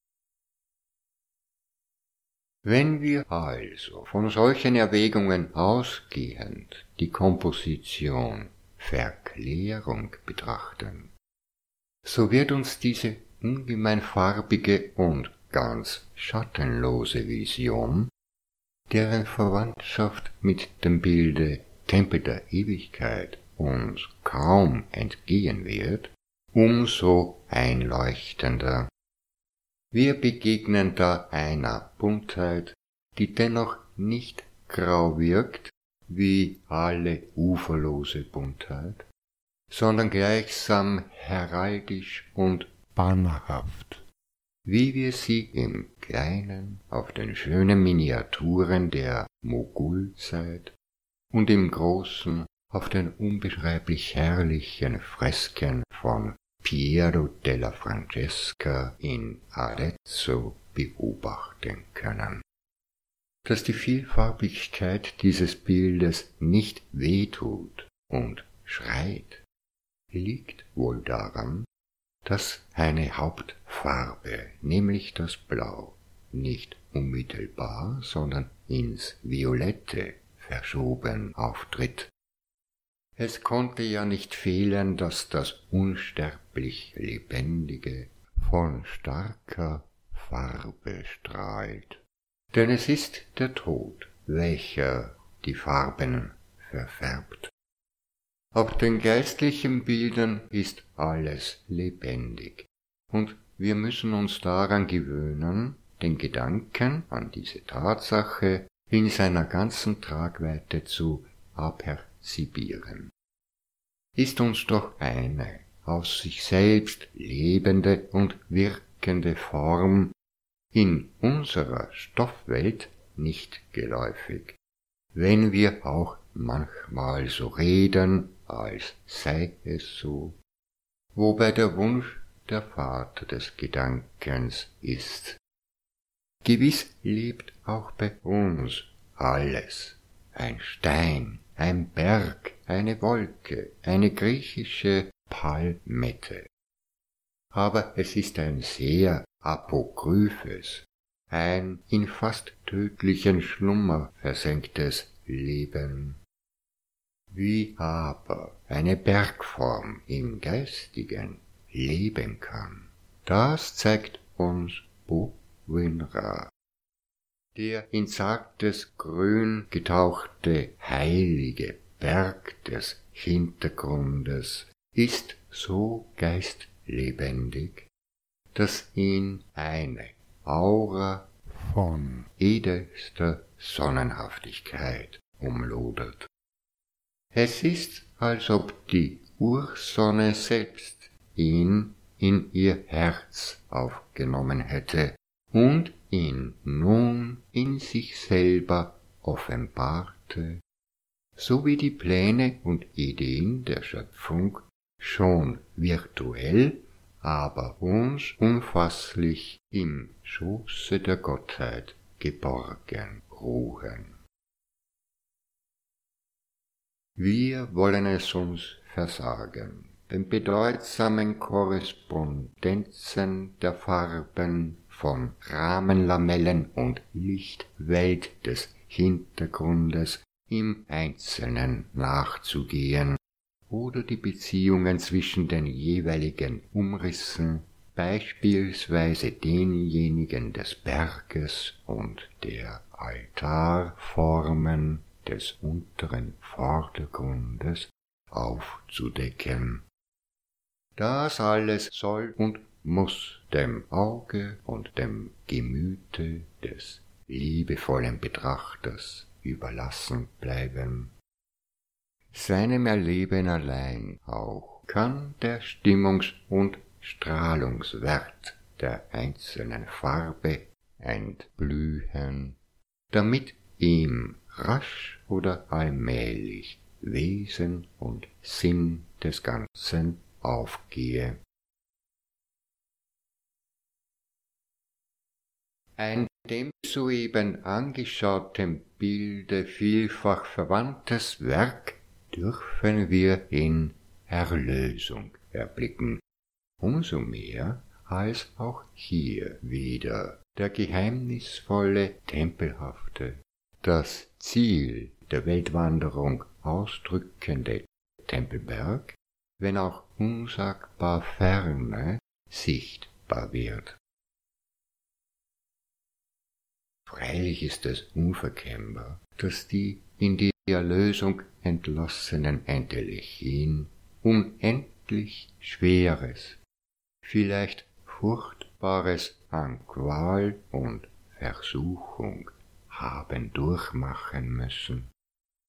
A: Wenn wir also von solchen Erwägungen ausgehend die Komposition Verklärung betrachten, so wird uns diese ungemein farbige und ganz schattenlose Vision, deren Verwandtschaft mit dem Bilde Tempel der Ewigkeit uns kaum entgehen wird, umso einleuchtender. Wir begegnen da einer Buntheit, die dennoch nicht grau wirkt, wie alle uferlose Buntheit, sondern gleichsam heraldisch und bannerhaft, wie wir sie im Kleinen auf den schönen Miniaturen der Mogulzeit und im Großen auf den unbeschreiblich herrlichen Fresken von Piero della Francesca in Arezzo beobachten können. Dass die Vielfarbigkeit dieses Bildes nicht wehtut und schreit, liegt wohl daran, dass eine Hauptfarbe, nämlich das Blau, nicht unmittelbar, sondern ins Violette verschoben auftritt. Es konnte ja nicht fehlen, dass das unsterblich Lebendige von starker Farbe strahlt. Denn es ist der Tod, welcher die Farben verfärbt. Auf den geistlichen Bildern ist alles lebendig, und wir müssen uns daran gewöhnen, den Gedanken an diese Tatsache in seiner ganzen Tragweite zu aperzibieren. Ist uns doch eine aus sich selbst lebende und wirkende Form in unserer Stoffwelt nicht geläufig, wenn wir auch manchmal so reden, als sei es so, wobei der Wunsch der Vater des Gedankens ist. Gewiss lebt auch bei uns alles, ein Stein, ein Berg, eine Wolke, eine griechische Palmette. Aber es ist ein sehr apokryphes, ein in fast tödlichen Schlummer versenktes Leben. Wie aber eine Bergform im Geistigen leben kann, das zeigt uns Bowinra. Der in zartes Grün getauchte heilige Berg des Hintergrundes ist so geistlebendig, dass ihn eine Aura von edelster Sonnenhaftigkeit umlodert. Es ist, als ob die Ursonne selbst ihn in ihr Herz aufgenommen hätte und ihn nun in sich selber offenbarte, so wie die Pläne und Ideen der Schöpfung schon virtuell, aber uns unfasslich im Schoße der Gottheit geborgen ruhen. Wir wollen es uns versagen, den bedeutsamen Korrespondenzen der Farben von Rahmenlamellen und Lichtwelt des Hintergrundes im Einzelnen nachzugehen oder die Beziehungen zwischen den jeweiligen Umrissen, beispielsweise denjenigen des Berges und der Altarformen des unteren Vordergrundes aufzudecken. Das alles soll und muss dem Auge und dem Gemüte des liebevollen Betrachters überlassen bleiben. Seinem Erleben allein auch kann der Stimmungs- und Strahlungswert der einzelnen Farbe entblühen, damit ihm rasch oder allmählich Wesen und Sinn des Ganzen aufgehe. Ein dem soeben angeschauten Bilde vielfach verwandtes Werk dürfen wir in Erlösung erblicken, umso mehr, als auch hier wieder der geheimnisvolle, tempelhafte, das Ziel der Weltwanderung ausdrückende Tempelberg, wenn auch unsagbar ferne, sichtbar wird. Freilich ist es unverkennbar, dass die in die Erlösung entlassenen Entelechien unendlich Schweres, vielleicht Furchtbares an Qual und Versuchung haben durchmachen müssen.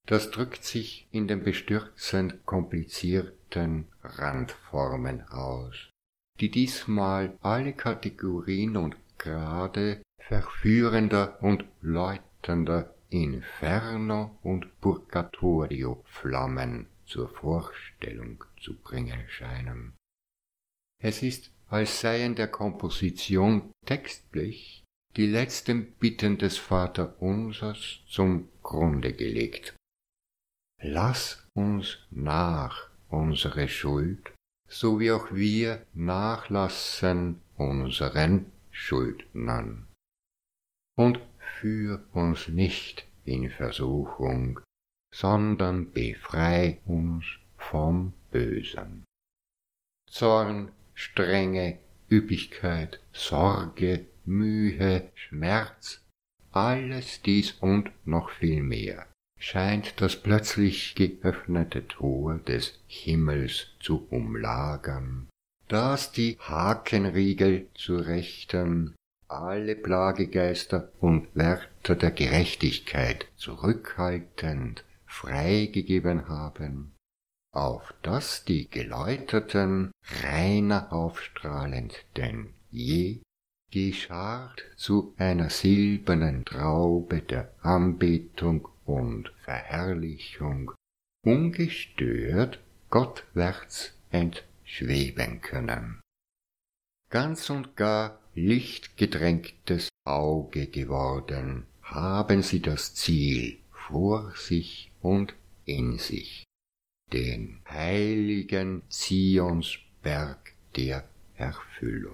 A: Das drückt sich in den bestürzend komplizierten Randformen aus, die diesmal alle Kategorien und Grade verführender und läutender Inferno und Purgatorio-Flammen zur Vorstellung zu bringen scheinen. Es ist, als seien der Komposition textlich die letzten Bitten des Vaterunsers zum Grunde gelegt. Lass uns nach unsere Schuld, so wie auch wir nachlassen unseren Schuldnern. Und führ uns nicht in Versuchung, sondern befrei uns vom Bösen. Zorn, Strenge, Üppigkeit, Sorge, Mühe, Schmerz, alles dies und noch viel mehr scheint das plötzlich geöffnete Tor des Himmels zu umlagern, das die Hakenriegel zu Rechten alle Plagegeister und Wärter der Gerechtigkeit zurückhaltend freigegeben haben, auf dass die Geläuterten reiner aufstrahlend denn je, geschart zu einer silbernen Traube der Anbetung und Verherrlichung, ungestört gottwärts entschweben können. Ganz und gar lichtgedrängtes Auge geworden, haben sie das Ziel vor sich und in sich, den heiligen Zionsberg der Erfüllung.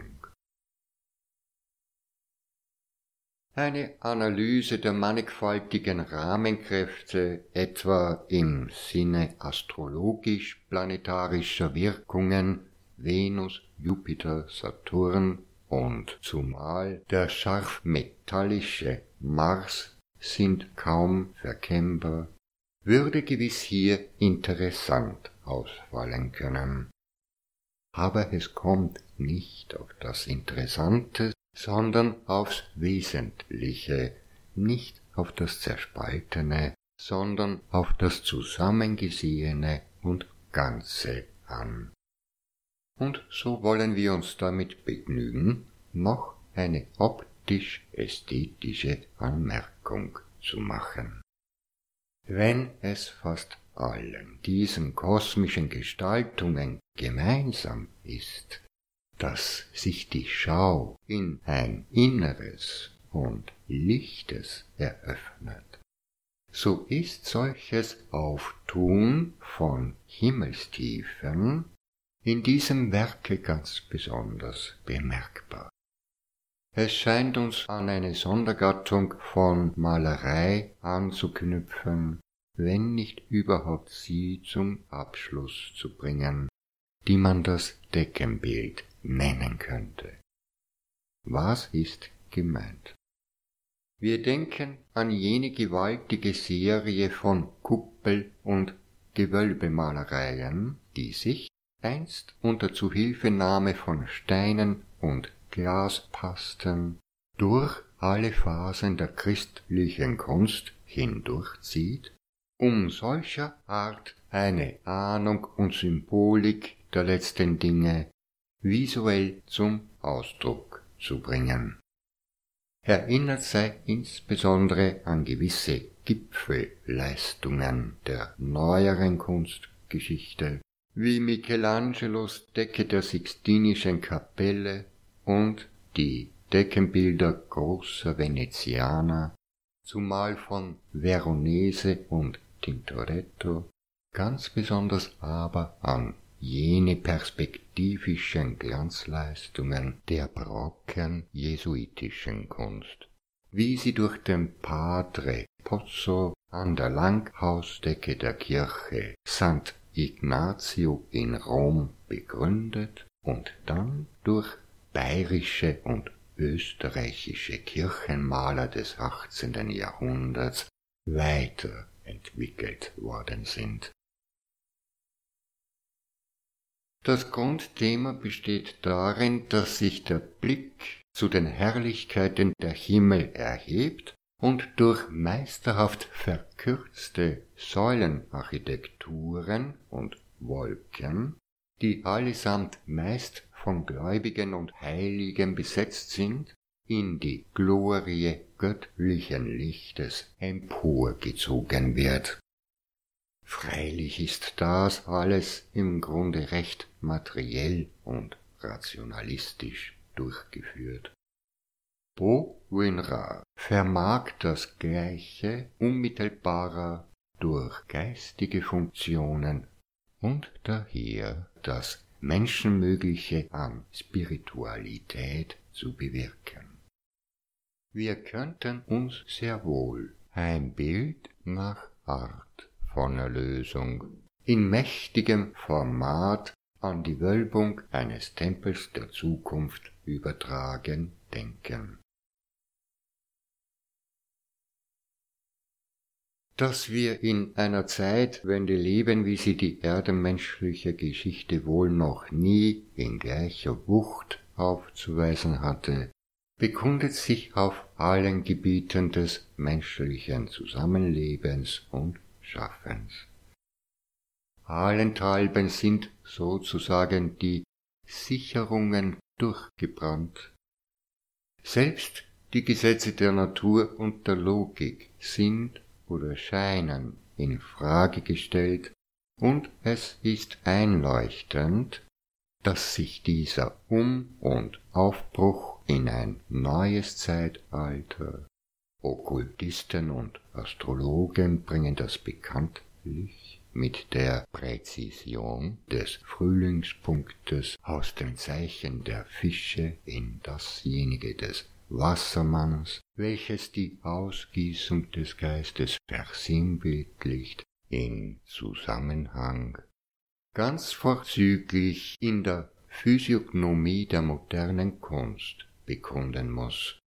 A: Eine Analyse der mannigfaltigen Rahmenkräfte, etwa im Sinne astrologisch-planetarischer Wirkungen Venus, Jupiter, Saturn und zumal der scharfmetallische Mars sind kaum verkennbar, würde gewiss hier interessant ausfallen können. Aber es kommt nicht auf das Interessante, sondern aufs Wesentliche, nicht auf das Zerspaltene, sondern auf das Zusammengesehene und Ganze an. Und so wollen wir uns damit begnügen, noch eine optisch-ästhetische Anmerkung zu machen. Wenn es fast allen diesen kosmischen Gestaltungen gemeinsam ist, dass sich die Schau in ein Inneres und Lichtes eröffnet, so ist solches Auftun von Himmelstiefen in diesem Werke ganz besonders bemerkbar. Es scheint uns an eine Sondergattung von Malerei anzuknüpfen, wenn nicht überhaupt sie zum Abschluss zu bringen, die man das Deckenbild nennen könnte. Was ist gemeint? Wir denken an jene gewaltige Serie von Kuppel- und Gewölbemalereien, die sich einst unter Zuhilfenahme von Steinen und Glaspasten durch alle Phasen der christlichen Kunst hindurchzieht, um solcher Art eine Ahnung und Symbolik der letzten Dinge visuell zum Ausdruck zu bringen. Erinnert sei insbesondere an gewisse Gipfelleistungen der neueren Kunstgeschichte, wie Michelangelos Decke der Sixtinischen Kapelle und die Deckenbilder großer Venezianer, zumal von Veronese und Tintoretto, ganz besonders aber an jene perspektivischen Glanzleistungen der barocken jesuitischen Kunst, wie sie durch den Padre Pozzo an der Langhausdecke der Kirche St. Ignazio in Rom begründet und dann durch bayerische und österreichische Kirchenmaler des 18. Jahrhunderts weiterentwickelt worden sind. Das Grundthema besteht darin, dass sich der Blick zu den Herrlichkeiten der Himmel erhebt und durch meisterhaft verkürzte Säulenarchitekturen und Wolken, die allesamt meist von Gläubigen und Heiligen besetzt sind, in die Glorie göttlichen Lichtes emporgezogen wird. Freilich ist das alles im Grunde recht materiell und rationalistisch durchgeführt. Bo-Win-Ra vermag das Gleiche unmittelbarer durch geistige Funktionen und daher das Menschenmögliche an Spiritualität zu bewirken. Wir könnten uns sehr wohl ein Bild nach Art von Erlösung in mächtigem Format an die Wölbung eines Tempels der Zukunft übertragen denken. Dass wir in einer Zeitwende leben, wie sie die erdenmenschliche Geschichte wohl noch nie in gleicher Wucht aufzuweisen hatte, bekundet sich auf allen Gebieten des menschlichen Zusammenlebens und Schaffens. Allenthalben sind sozusagen die Sicherungen durchgebrannt. Selbst die Gesetze der Natur und der Logik sind oder scheinen in Frage gestellt, und es ist einleuchtend, dass sich dieser Um- und Aufbruch in ein neues Zeitalter, Okkultisten und Astrologen bringen das bekanntlich mit der Präzision des Frühlingspunktes aus dem Zeichen der Fische in dasjenige des Wassermanns, welches die Ausgießung des Geistes versinnbildlicht, in Zusammenhang ganz vorzüglich in der Physiognomie der modernen Kunst bekunden muss.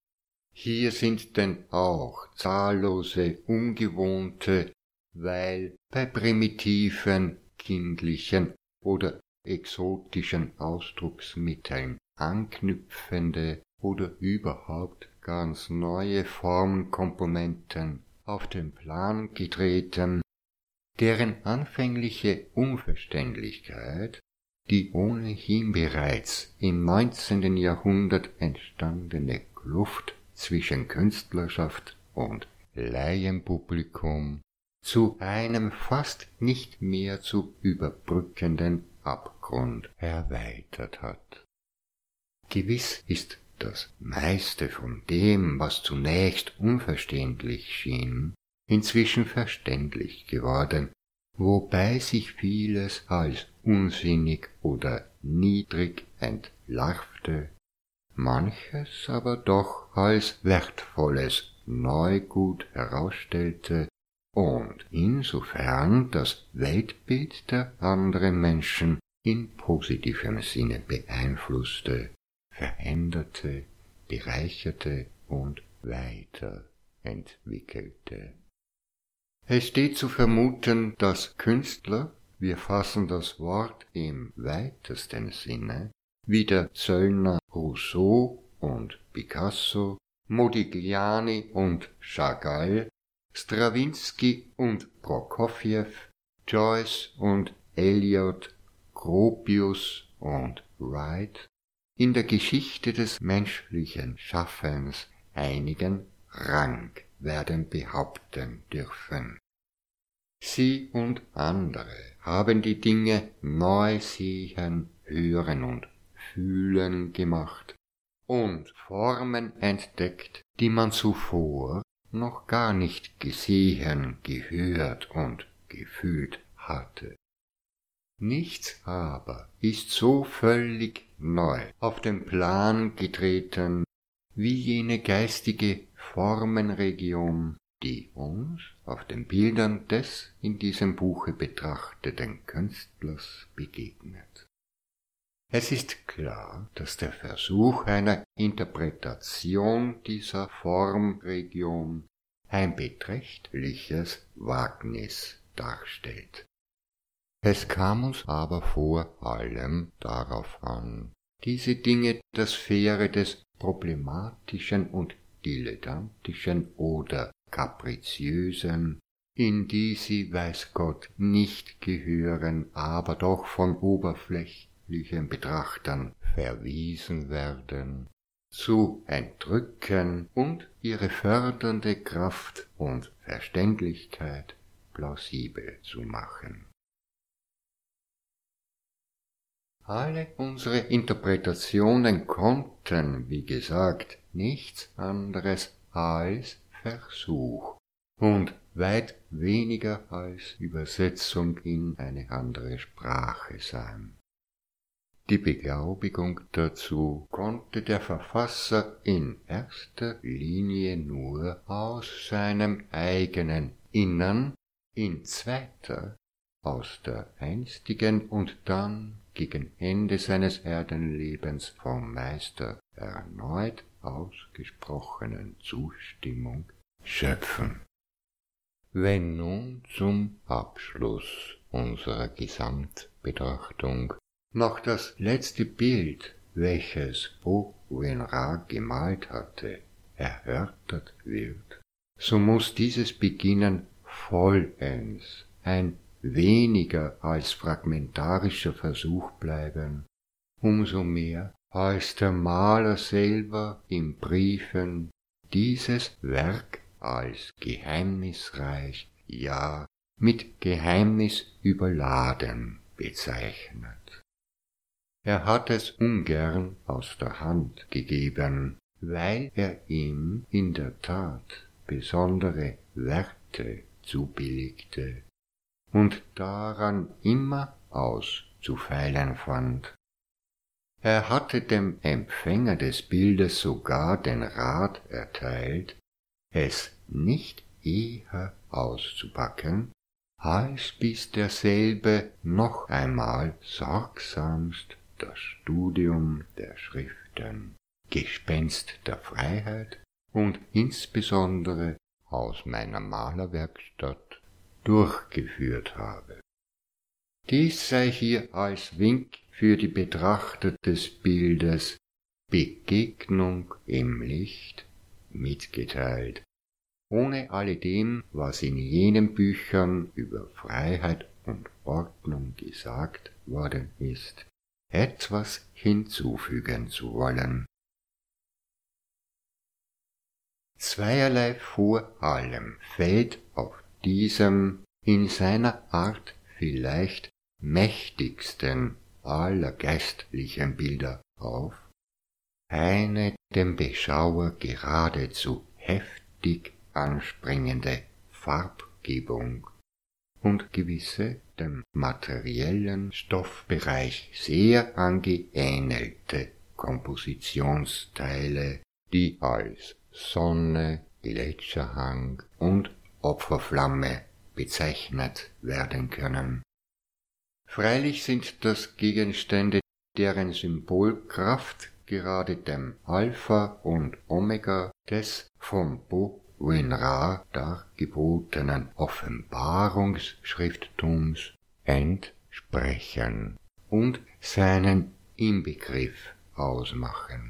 A: Hier sind denn auch zahllose ungewohnte, weil bei primitiven, kindlichen oder exotischen Ausdrucksmitteln anknüpfende oder überhaupt ganz neue Formkomponenten auf den Plan getreten, deren anfängliche Unverständlichkeit die ohnehin bereits im 19. Jahrhundert entstandene Kluft zwischen Künstlerschaft und Laienpublikum zu einem fast nicht mehr zu überbrückenden Abgrund erweitert hat. Gewiss ist das meiste von dem, was zunächst unverständlich schien, inzwischen verständlich geworden, wobei sich vieles als unsinnig oder niedrig entlarvte, manches aber doch als wertvolles Neugut herausstellte und insofern das Weltbild der anderen Menschen in positivem Sinne beeinflusste, veränderte, bereicherte und weiterentwickelte. Es steht zu vermuten, dass Künstler, wir fassen das Wort im weitesten Sinne, wie der Zöllner Rousseau und Picasso, Modigliani und Chagall, Strawinsky und Prokofjew, Joyce und Eliot, Gropius und Wright, in der Geschichte des menschlichen Schaffens einigen Rang werden behaupten dürfen. Sie und andere haben die Dinge neu sehen, hören und fühlen gemacht und Formen entdeckt, die man zuvor noch gar nicht gesehen, gehört und gefühlt hatte. Nichts aber ist so völlig neu auf den Plan getreten wie jene geistige Formenregion, die uns auf den Bildern des in diesem Buche betrachteten Künstlers begegnet. Es ist klar, dass der Versuch einer Interpretation dieser Formregion ein beträchtliches Wagnis darstellt. Es kam uns aber vor allem darauf an, diese Dinge der Sphäre des Problematischen und dilettantischen oder kapriziösen, in die sie, weiß Gott, nicht gehören, aber doch von oberflächlichen Betrachtern verwiesen werden, zu entrücken und ihre fördernde Kraft und Verständlichkeit plausibel zu machen. Alle unsere Interpretationen konnten, wie gesagt, nichts anderes als Versuch und weit weniger als Übersetzung in eine andere Sprache sein. Die Beglaubigung dazu konnte der Verfasser in erster Linie nur aus seinem eigenen Innern, in zweiter aus der einstigen und dann gegen Ende seines Erdenlebens vom Meister erneut ausgesprochenen Zustimmung schöpfen. Wenn nun zum Abschluss unserer Gesamtbetrachtung noch das letzte Bild, welches Abu-l-Ra gemalt hatte, erörtert wird, so muss dieses Beginnen vollends ein weniger als fragmentarischer Versuch bleiben, umso mehr als der Maler selber in Briefen dieses Werk als geheimnisreich, ja mit Geheimnis überladen bezeichnet. Er hat es ungern aus der Hand gegeben, weil er ihm in der Tat besondere Werte zubilligte und daran immer auszufeilen fand. Er hatte dem Empfänger des Bildes sogar den Rat erteilt, es nicht eher auszupacken, als bis derselbe noch einmal sorgsamst das Studium der Schriften, Gespenst der Freiheit und insbesondere aus meiner Malerwerkstatt durchgeführt habe. Dies sei hier als Wink für die Betrachter des Bildes Begegnung im Licht mitgeteilt, ohne alledem, was in jenen Büchern über Freiheit und Ordnung gesagt worden ist, etwas hinzufügen zu wollen. Zweierlei vor allem fällt auf diesem in seiner Art vielleicht mächtigsten aller geistlichen Bilder auf, eine dem Beschauer geradezu heftig anspringende Farbgebung und gewisse dem materiellen Stoffbereich sehr angeähnelte Kompositionsteile, die als Sonne, Gletscherhang und Opferflamme bezeichnet werden können. Freilich sind das Gegenstände, deren Symbolkraft gerade dem Alpha und Omega des vom Abu-l-Ra dargebotenen Offenbarungsschrifttums entsprechen und seinen Inbegriff ausmachen.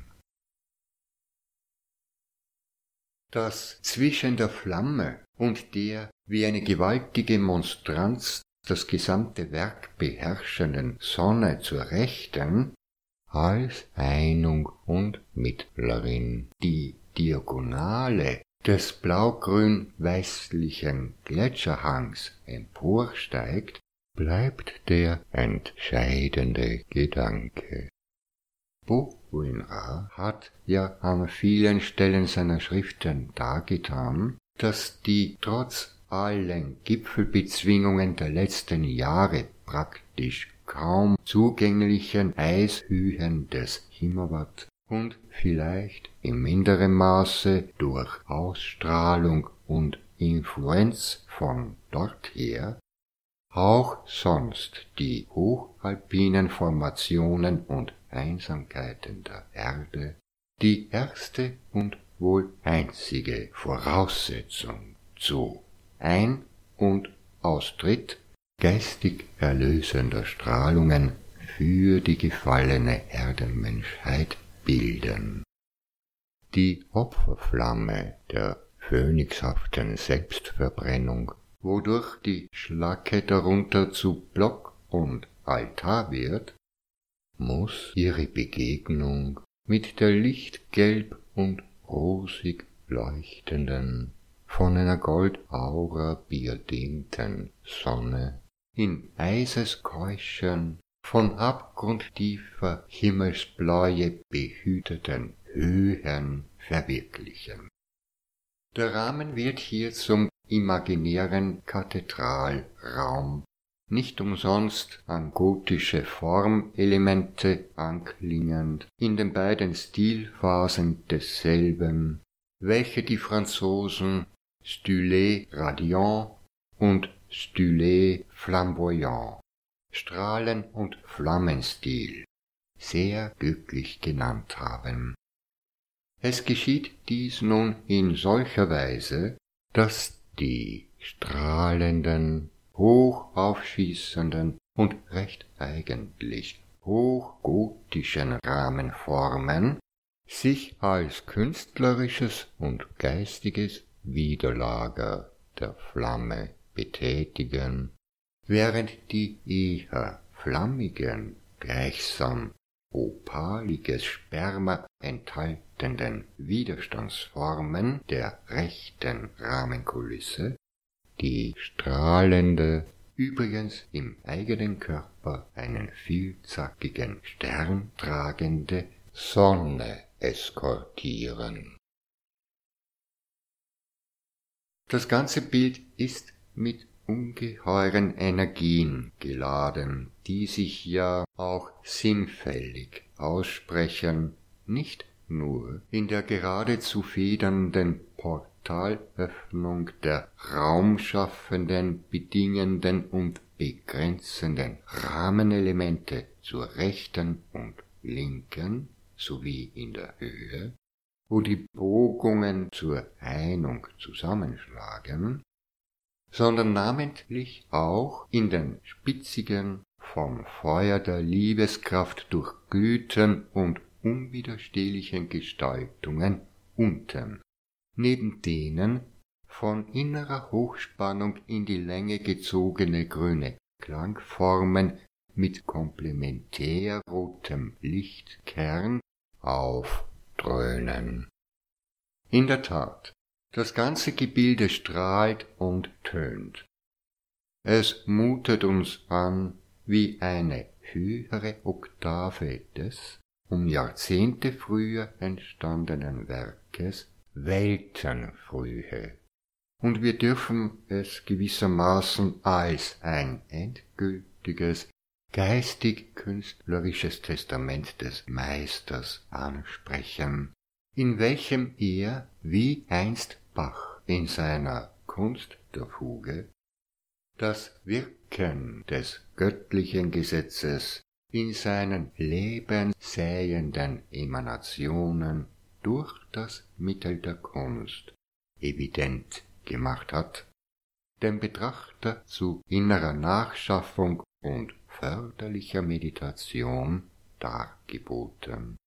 A: Das zwischen der Flamme und der wie eine gewaltige Monstranz das gesamte Werk beherrschenden Sonne zur Rechten, als Einung und Mittlerin die Diagonale des blaugrün-weißlichen Gletscherhangs emporsteigt, bleibt der entscheidende Gedanke. Abu-l-Ra hat ja an vielen Stellen seiner Schriften dargetan, dass die trotz allen Gipfelbezwingungen der letzten Jahre praktisch kaum zugänglichen Eishöhen des Himawat und vielleicht in minderem Maße durch Ausstrahlung und Influenz von dorther auch sonst die hochalpinen Formationen und Einsamkeiten der Erde die erste und wohl einzige Voraussetzung zu Ein- und Austritt geistig erlösender Strahlungen für die gefallene Erdenmenschheit bilden. die Opferflamme der phönixhaften Selbstverbrennung, wodurch die Schlacke darunter zu Block und Altar wird, muß ihre Begegnung mit der lichtgelb und rosig leuchtenden, von einer Goldaura beerdienten Sonne in eiseskeuschen, von abgrundtiefer Himmelsbläue behüteten Höhen verwirklichen. Der Rahmen wird hier zum imaginären Kathedralraum, nicht umsonst an gotische Formelemente anklingend, in den beiden Stilphasen desselben, welche die Franzosen Style radiant und Style flamboyant, Strahlen- und Flammenstil, sehr glücklich genannt haben. Es geschieht dies nun in solcher Weise, dass die strahlenden, hoch aufschießenden und recht eigentlich hochgotischen Rahmenformen sich als künstlerisches und geistiges Widerlager der Flamme betätigen, während die eher flammigen, gleichsam opaliges Sperma enthaltenden Widerstandsformen der rechten Rahmenkulisse die strahlende, übrigens im eigenen Körper einen vielzackigen Stern tragende Sonne eskortieren. Das ganze Bild ist mit ungeheuren Energien geladen, die sich ja auch sinnfällig aussprechen, nicht nur in der geradezu federnden Portalöffnung der raumschaffenden, bedingenden und begrenzenden Rahmenelemente zur rechten und linken sowie in der Höhe, wo die Bogungen zur Einung zusammenschlagen, sondern namentlich auch in den spitzigen, vom Feuer der Liebeskraft durchglühten und unwiderstehlichen Gestaltungen unten, neben denen von innerer Hochspannung in die Länge gezogene grüne Klangformen mit komplementär rotem Lichtkern aufdröhnen. In der Tat, das ganze Gebilde strahlt und tönt. Es mutet uns an wie eine höhere Oktave des um Jahrzehnte früher entstandenen Werkes Weltenfrühe, und wir dürfen es gewissermaßen als ein endgültiges, geistig-künstlerisches Testament des Meisters ansprechen, in welchem er, wie einst Bach in seiner Kunst der Fuge, das Wirken des göttlichen Gesetzes in seinen lebenssähenden Emanationen durch das Mittel der Kunst evident gemacht hat, dem Betrachter zu innerer Nachschaffung und förderlicher Meditation dargeboten.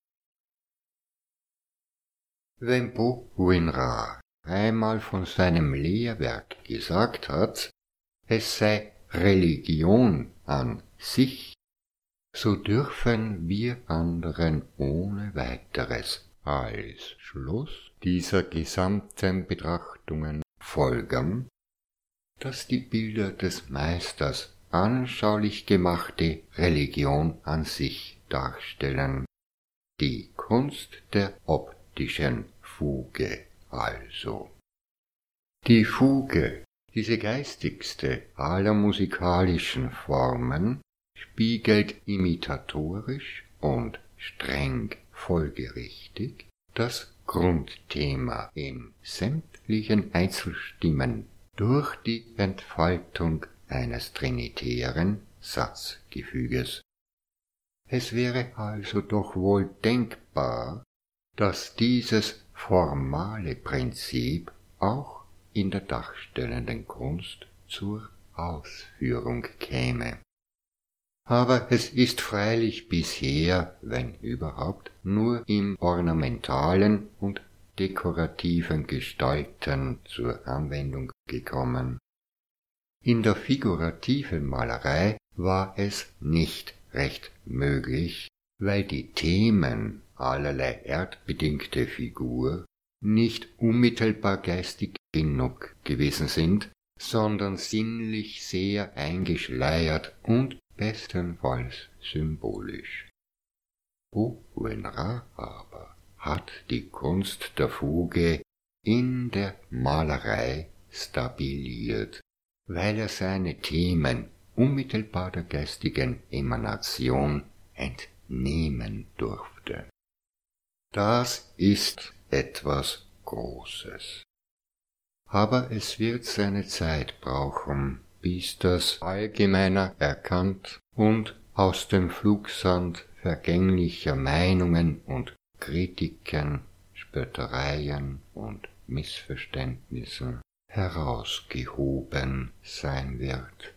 A: Wenn Bokouin-Ra einmal von seinem Lehrwerk gesagt hat, es sei Religion an sich, so dürfen wir anderen ohne weiteres als Schluss dieser gesamten Betrachtungen folgern, dass die Bilder des Meisters anschaulich gemachte Religion an sich darstellen, die Kunst der optischen Fuge also. Die Fuge, diese geistigste aller musikalischen Formen, spiegelt imitatorisch und streng folgerichtig das Grundthema in sämtlichen Einzelstimmen durch die Entfaltung eines trinitären Satzgefüges. Es wäre also doch wohl denkbar, dass dieses formale Prinzip auch in der darstellenden Kunst zur Ausführung käme. aber es ist freilich bisher, wenn überhaupt, nur im ornamentalen und dekorativen Gestalten zur Anwendung gekommen. In der figurativen Malerei war es nicht recht möglich, weil die Themen allerlei erdbedingte Figur nicht unmittelbar geistig genug gewesen sind, sondern sinnlich sehr eingeschleiert und bestenfalls symbolisch. Bowenra aber hat die Kunst der Fuge in der Malerei stabiliert, weil er seine Themen unmittelbar der geistigen Emanation entnehmen durfte. Das ist etwas Großes. Aber es wird seine Zeit brauchen, bis das allgemeiner erkannt und aus dem Flugsand vergänglicher Meinungen und Kritiken, Spöttereien und Missverständnissen herausgehoben sein wird.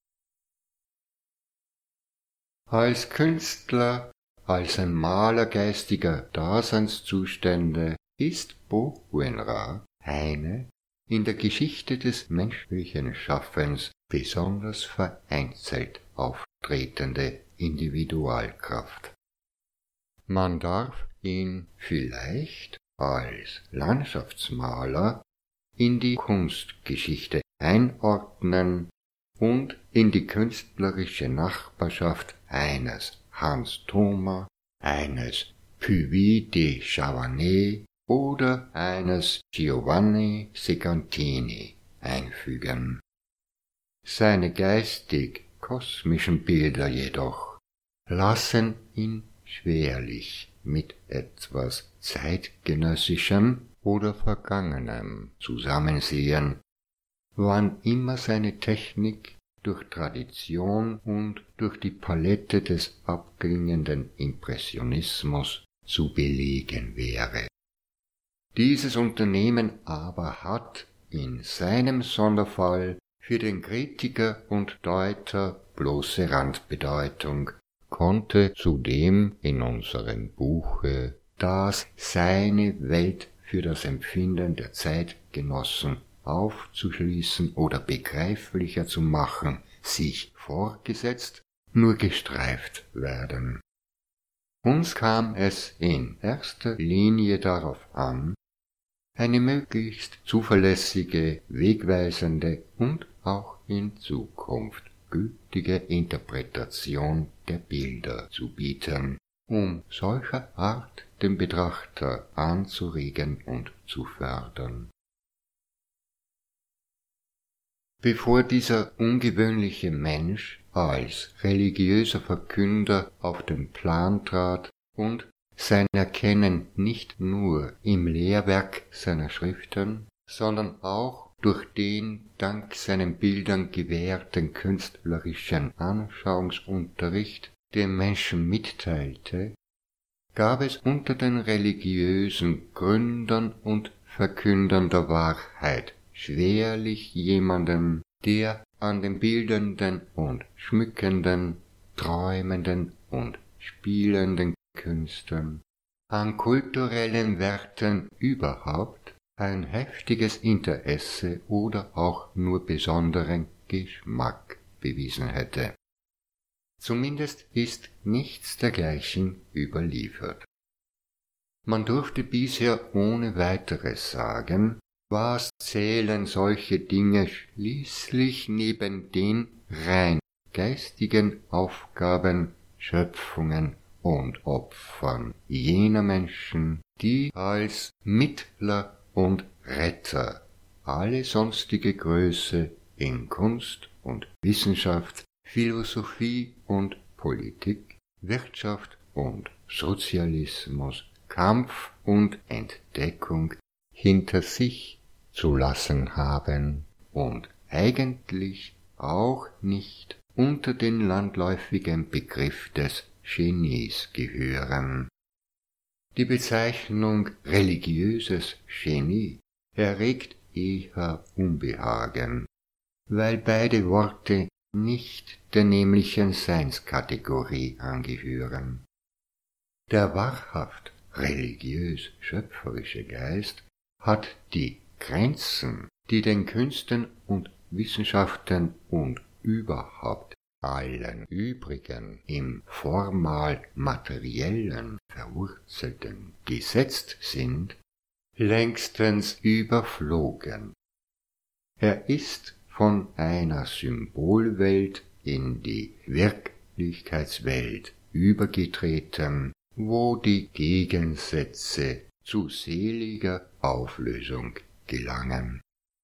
A: Als Künstler, als ein Maler geistiger Daseinszustände ist Bowenra eine in der Geschichte des menschlichen Schaffens besonders vereinzelt auftretende Individualkraft. Man darf ihn vielleicht als Landschaftsmaler in die Kunstgeschichte einordnen und in die künstlerische Nachbarschaft eines Hans Thoma, eines Puvis de Chavannes oder eines Giovanni Segantini einfügen. Seine geistig-kosmischen Bilder jedoch lassen ihn schwerlich mit etwas Zeitgenössischem oder Vergangenem zusammensehen, wann immer seine Technik durch Tradition und durch die Palette des abklingenden Impressionismus zu belegen wäre. Dieses Unternehmen aber hat in seinem Sonderfall für den Kritiker und Deuter bloße Randbedeutung, konnte zudem in unserem Buche, das seine Welt für das Empfinden der Zeitgenossen aufzuschließen oder begreiflicher zu machen, sich vorgesetzt, nur gestreift werden. Uns kam es in erster Linie darauf an, eine möglichst zuverlässige, wegweisende und auch in Zukunft gültige Interpretation der Bilder zu bieten, um solcher Art den Betrachter anzuregen und zu fördern. Bevor dieser ungewöhnliche Mensch als religiöser Verkünder auf den Plan trat und sein Erkennen nicht nur im Lehrwerk seiner Schriften, sondern auch durch den dank seinen Bildern gewährten künstlerischen Anschauungsunterricht den Menschen mitteilte, gab es unter den religiösen Gründern und Verkündern der Wahrheit schwerlich jemanden, der an den bildenden und schmückenden, träumenden und spielenden Künsten, an kulturellen Werten überhaupt ein heftiges Interesse oder auch nur besonderen Geschmack bewiesen hätte. Zumindest ist nichts dergleichen überliefert. Man durfte bisher ohne weiteres sagen, was zählen solche Dinge schließlich neben den rein geistigen Aufgaben, Schöpfungen und Opfern jener Menschen, die als Mittler und Retter alle sonstige Größe in Kunst und Wissenschaft, Philosophie und Politik, Wirtschaft und Sozialismus, Kampf und Entdeckung hinter sich zu lassen haben und eigentlich auch nicht unter den landläufigen Begriff des Genies gehören. Die Bezeichnung religiöses Genie erregt eher Unbehagen, weil beide Worte nicht der nämlichen Seinskategorie angehören. Der wahrhaft religiös-schöpferische Geist hat die Grenzen, die den Künsten und Wissenschaften und überhaupt allen übrigen im formal-materiellen verwurzelten gesetzt sind, längstens überflogen. Er ist von einer Symbolwelt in die Wirklichkeitswelt übergetreten, wo die Gegensätze zu seliger Auflösung gelangen.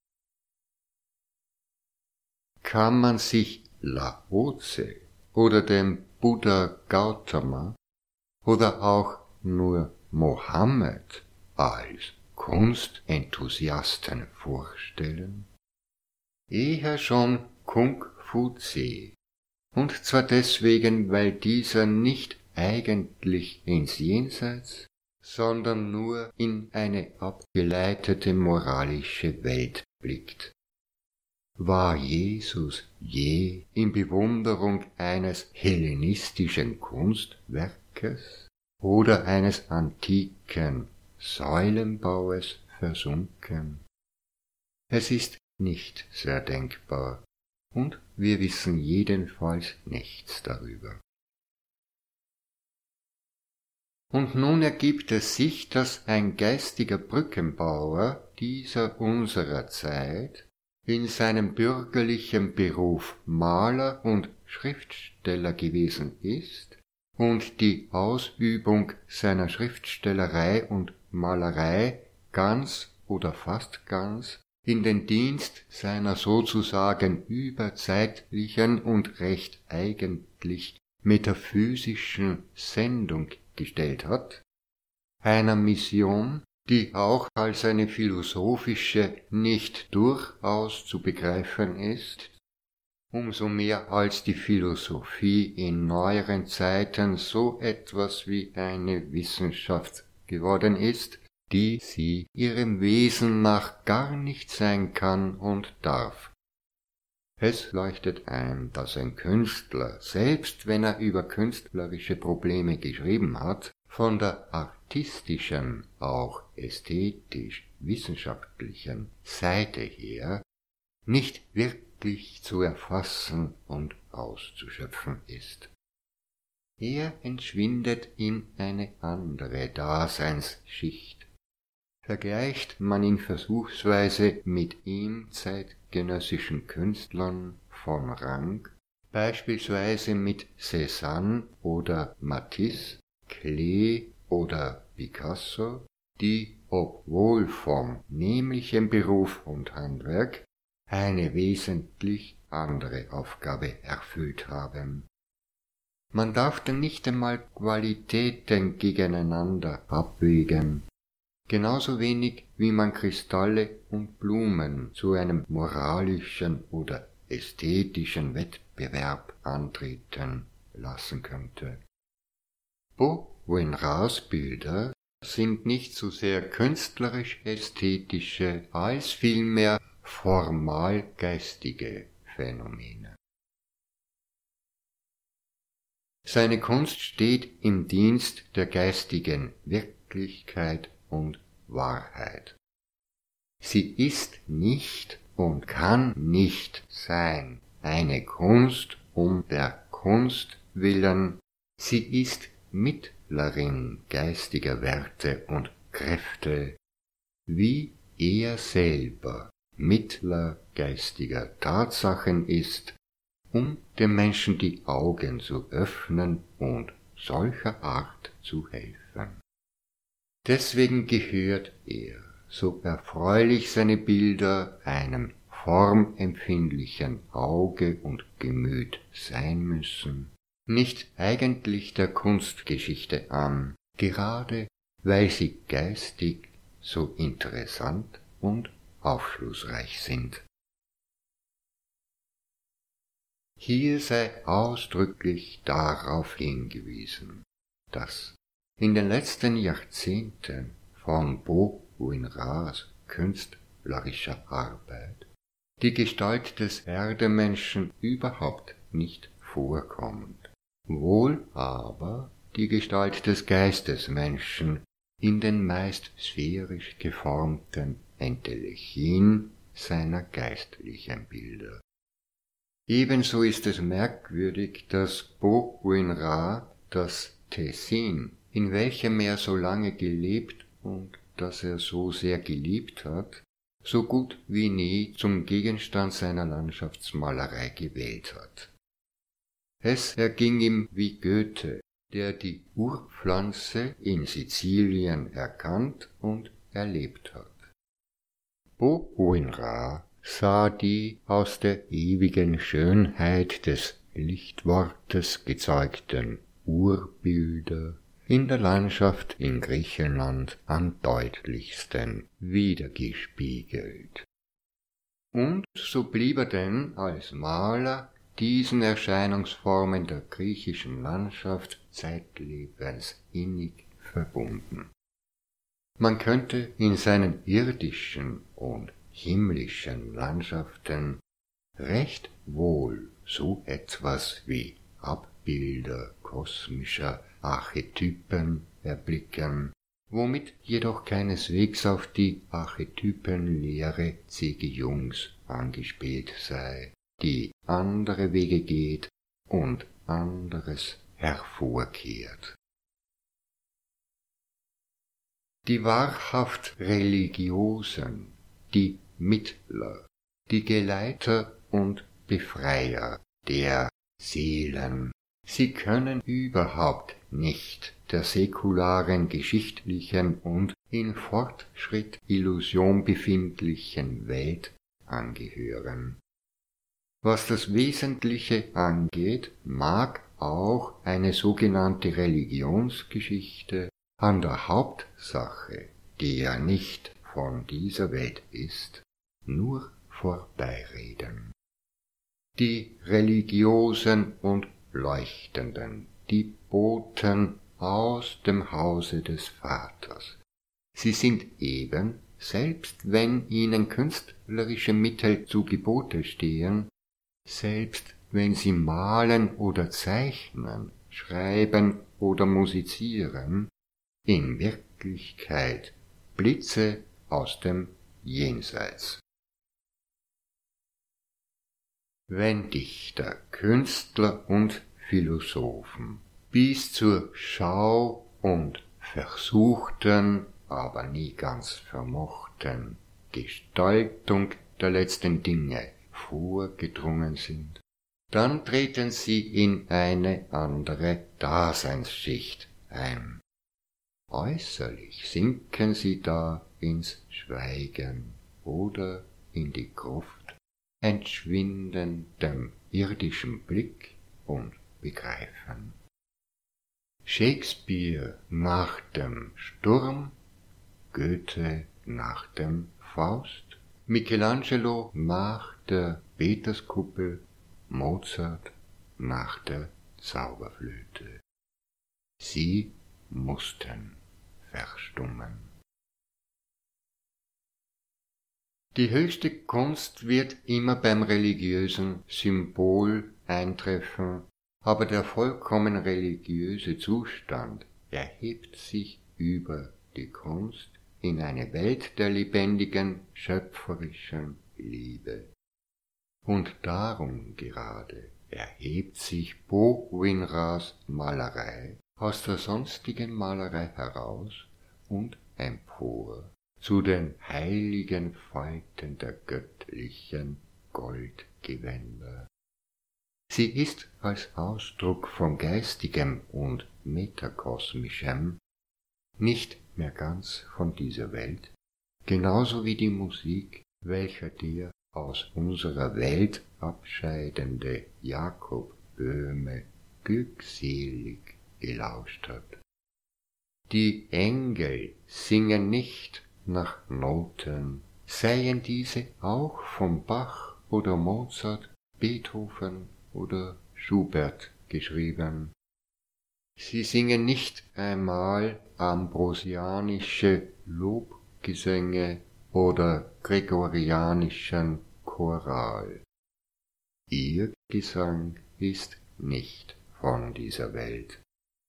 A: Kann man sich Laozi oder dem Buddha Gautama oder auch nur Mohammed als Kunstenthusiasten vorstellen? Eher schon Kung Fu Tse, und zwar deswegen, weil dieser nicht eigentlich ins Jenseits, sondern nur in eine abgeleitete moralische Welt blickt. War Jesus je in Bewunderung eines hellenistischen Kunstwerkes oder eines antiken Säulenbaues versunken? Es ist nicht sehr denkbar, und wir wissen jedenfalls nichts darüber. Und nun ergibt es sich, dass ein geistiger Brückenbauer dieser unserer Zeit in seinem bürgerlichen Beruf Maler und Schriftsteller gewesen ist und die Ausübung seiner Schriftstellerei und Malerei ganz oder fast ganz in den Dienst seiner sozusagen überzeitlichen und recht eigentlich metaphysischen Sendung gestellt hat, einer Mission, die auch als eine philosophische nicht durchaus zu begreifen ist, umso mehr als die Philosophie in neueren Zeiten so etwas wie eine Wissenschaft geworden ist, die sie ihrem Wesen nach gar nicht sein kann und darf. Es leuchtet ein, dass ein Künstler, selbst wenn er über künstlerische Probleme geschrieben hat, von der artistischen, auch ästhetisch-wissenschaftlichen Seite her nicht wirklich zu erfassen und auszuschöpfen ist. Er entschwindet in eine andere Daseinsschicht. Vergleicht man ihn versuchsweise mit ihm zeitgenössischen Künstlern von Rang, beispielsweise mit Cézanne oder Matisse, Klee oder Picasso, die, obwohl vom nämlichen Beruf und Handwerk, eine wesentlich andere Aufgabe erfüllt haben. Man darf denn nicht einmal Qualitäten gegeneinander abwägen, genauso wenig wie man Kristalle und Blumen zu einem moralischen oder ästhetischen Wettbewerb antreten lassen könnte. Beau-Wenras Bilder sind nicht so sehr künstlerisch-ästhetische als vielmehr formal-geistige Phänomene. Seine Kunst steht im Dienst der geistigen Wirklichkeit und Wahrheit. Sie ist nicht und kann nicht sein eine Kunst um der Kunst willen, sie ist Mittlerin geistiger Werte und Kräfte, wie er selber Mittler geistiger Tatsachen ist, um dem Menschen die Augen zu öffnen und solcher Art zu helfen. Deswegen gehört er, so erfreulich seine Bilder einem formempfindlichen Auge und Gemüt sein müssen, nicht eigentlich der Kunstgeschichte an, gerade weil sie geistig so interessant und aufschlussreich sind. Hier sei ausdrücklich darauf hingewiesen, dass in den letzten Jahrzehnten von Beau-Wenras künstlerischer Arbeit die Gestalt des Erdemenschen überhaupt nicht vorkommt, wohl aber die Gestalt des Geistesmenschen in den meist sphärisch geformten Entelechien seiner geistlichen Bilder. Ebenso ist es merkwürdig, dass Bokouin-Ra das Tessin, in welchem er so lange gelebt und das er so sehr geliebt hat, so gut wie nie zum Gegenstand seiner Landschaftsmalerei gewählt hat. Es erging ihm wie Goethe, der die Urpflanze in Sizilien erkannt und erlebt hat. Bokouin-Ra sah die aus der ewigen Schönheit des Lichtwortes gezeugten Urbilder in der Landschaft in Griechenland am deutlichsten wiedergespiegelt. Und so blieb er denn als Maler diesen Erscheinungsformen der griechischen Landschaft zeitlebens innig verbunden. Man könnte in seinen irdischen und himmlischen Landschaften recht wohl so etwas wie Abbilder kosmischer Archetypen erblicken, womit jedoch keineswegs auf die Archetypenlehre C.G. Jungs angespielt sei, die andere Wege geht und anderes hervorkehrt. Die wahrhaft Religiosen, die Mittler, die Geleiter und Befreier der Seelen, sie können überhaupt nicht der säkularen, geschichtlichen und in Fortschritt Illusion befindlichen Welt angehören. Was das Wesentliche angeht, mag auch eine sogenannte Religionsgeschichte an der Hauptsache, die ja nicht von dieser Welt ist, nur vorbeireden. Die Religiosen und Leuchtenden, die Boten aus dem Hause des Vaters. Sie sind eben, selbst wenn ihnen künstlerische Mittel zu Gebote stehen, selbst wenn sie malen oder zeichnen, schreiben oder musizieren, in Wirklichkeit Blitze aus dem Jenseits. Wenn Dichter, Künstler und Philosophen bis zur Schau und versuchten, aber nie ganz vermochten Gestaltung der letzten Dinge vorgedrungen sind, dann treten sie in eine andere Daseinsschicht ein. Äußerlich sinken sie da ins Schweigen oder in die Gruft, entschwinden dem irdischen Blick und Begreifen. Shakespeare nach dem Sturm, Goethe nach dem Faust, Michelangelo nach der Peterskuppel, Mozart nach der Zauberflöte. Sie mussten verstummen. Die höchste Kunst wird immer beim religiösen Symbol eintreffen, aber der vollkommen religiöse Zustand erhebt sich über die Kunst in eine Welt der lebendigen, schöpferischen Liebe. Und darum gerade erhebt sich Bokouin-Ras Malerei aus der sonstigen Malerei heraus und empor zu den heiligen Falten der göttlichen Goldgewänder. Sie ist als Ausdruck von Geistigem und Metakosmischem nicht mehr ganz von dieser Welt, genauso wie die Musik, welcher der aus unserer Welt abscheidende Jakob Böhme glückselig gelauscht hat. Die Engel singen nicht nach Noten, seien diese auch von Bach oder Mozart, Beethoven oder Schubert geschrieben. Sie singen nicht einmal ambrosianische Lobgesänge oder gregorianischen Choral. Ihr Gesang ist nicht von dieser Welt.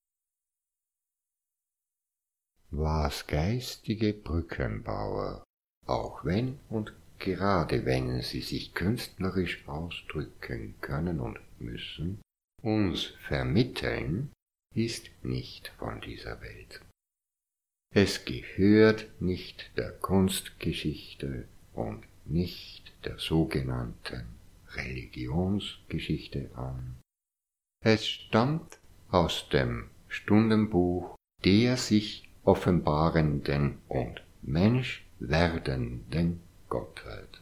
A: Was geistige Brückenbauer, auch wenn und gerade wenn sie sich künstlerisch ausdrücken können und müssen, uns vermitteln, ist nicht von dieser Welt. Es gehört nicht der Kunstgeschichte und nicht der sogenannten Religionsgeschichte an. Es stammt aus dem Stundenbuch der sich offenbarenden und Mensch werdenden Gottheit.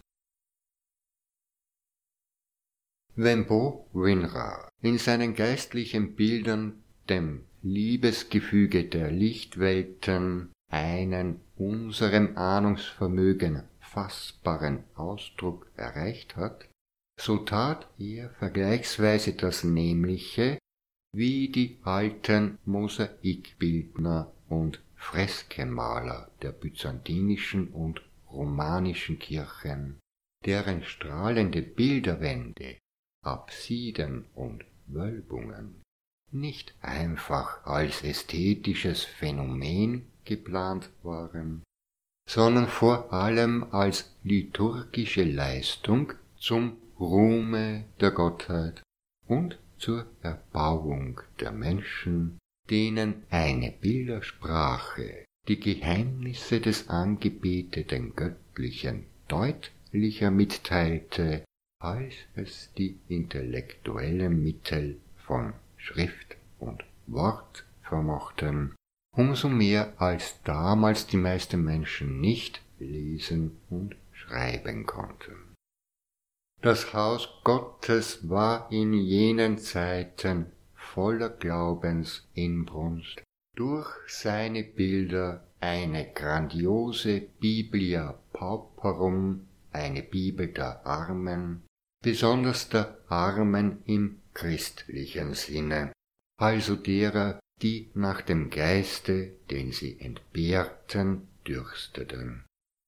A: Wenn Bo-Rinra in seinen geistlichen Bildern dem Liebesgefüge der Lichtwelten einen unserem Ahnungsvermögen fassbaren Ausdruck erreicht hat, so tat er vergleichsweise das Nämliche wie die alten Mosaikbildner und Freskemaler der byzantinischen und romanischen Kirchen, deren strahlende Bilderwände, Apsiden und Wölbungen nicht einfach als ästhetisches Phänomen geplant waren, sondern vor allem als liturgische Leistung zum Ruhme der Gottheit und zur Erbauung der Menschen, denen eine Bildersprache die Geheimnisse des angebeteten Göttlichen deutlicher mitteilte, als es die intellektuellen Mittel von Schrift und Wort vermochten, umso mehr als damals die meisten Menschen nicht lesen und schreiben konnten. Das Haus Gottes war in jenen Zeiten voller Glaubensinbrunst, durch seine Bilder eine grandiose Biblia Pauperum, eine Bibel der Armen, besonders der Armen im christlichen Sinne, also derer, die nach dem Geiste, den sie entbehrten, dürsteten.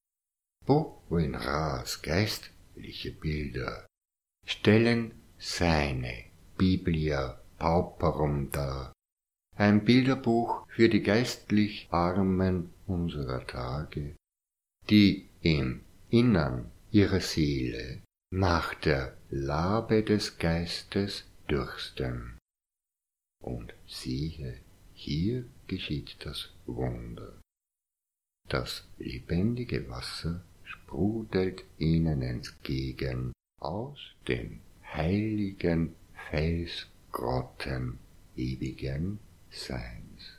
A: Bo-Rinras geistliche Bilder stellen seine Biblia Pauperum dar, ein Bilderbuch für die geistlich Armen unserer Tage, die im Innern ihrer Seele nach der Labe des Geistes dürsten. Und siehe, hier geschieht das Wunder. Das lebendige Wasser sprudelt ihnen entgegen aus den heiligen Felsgrotten ewigen Seins.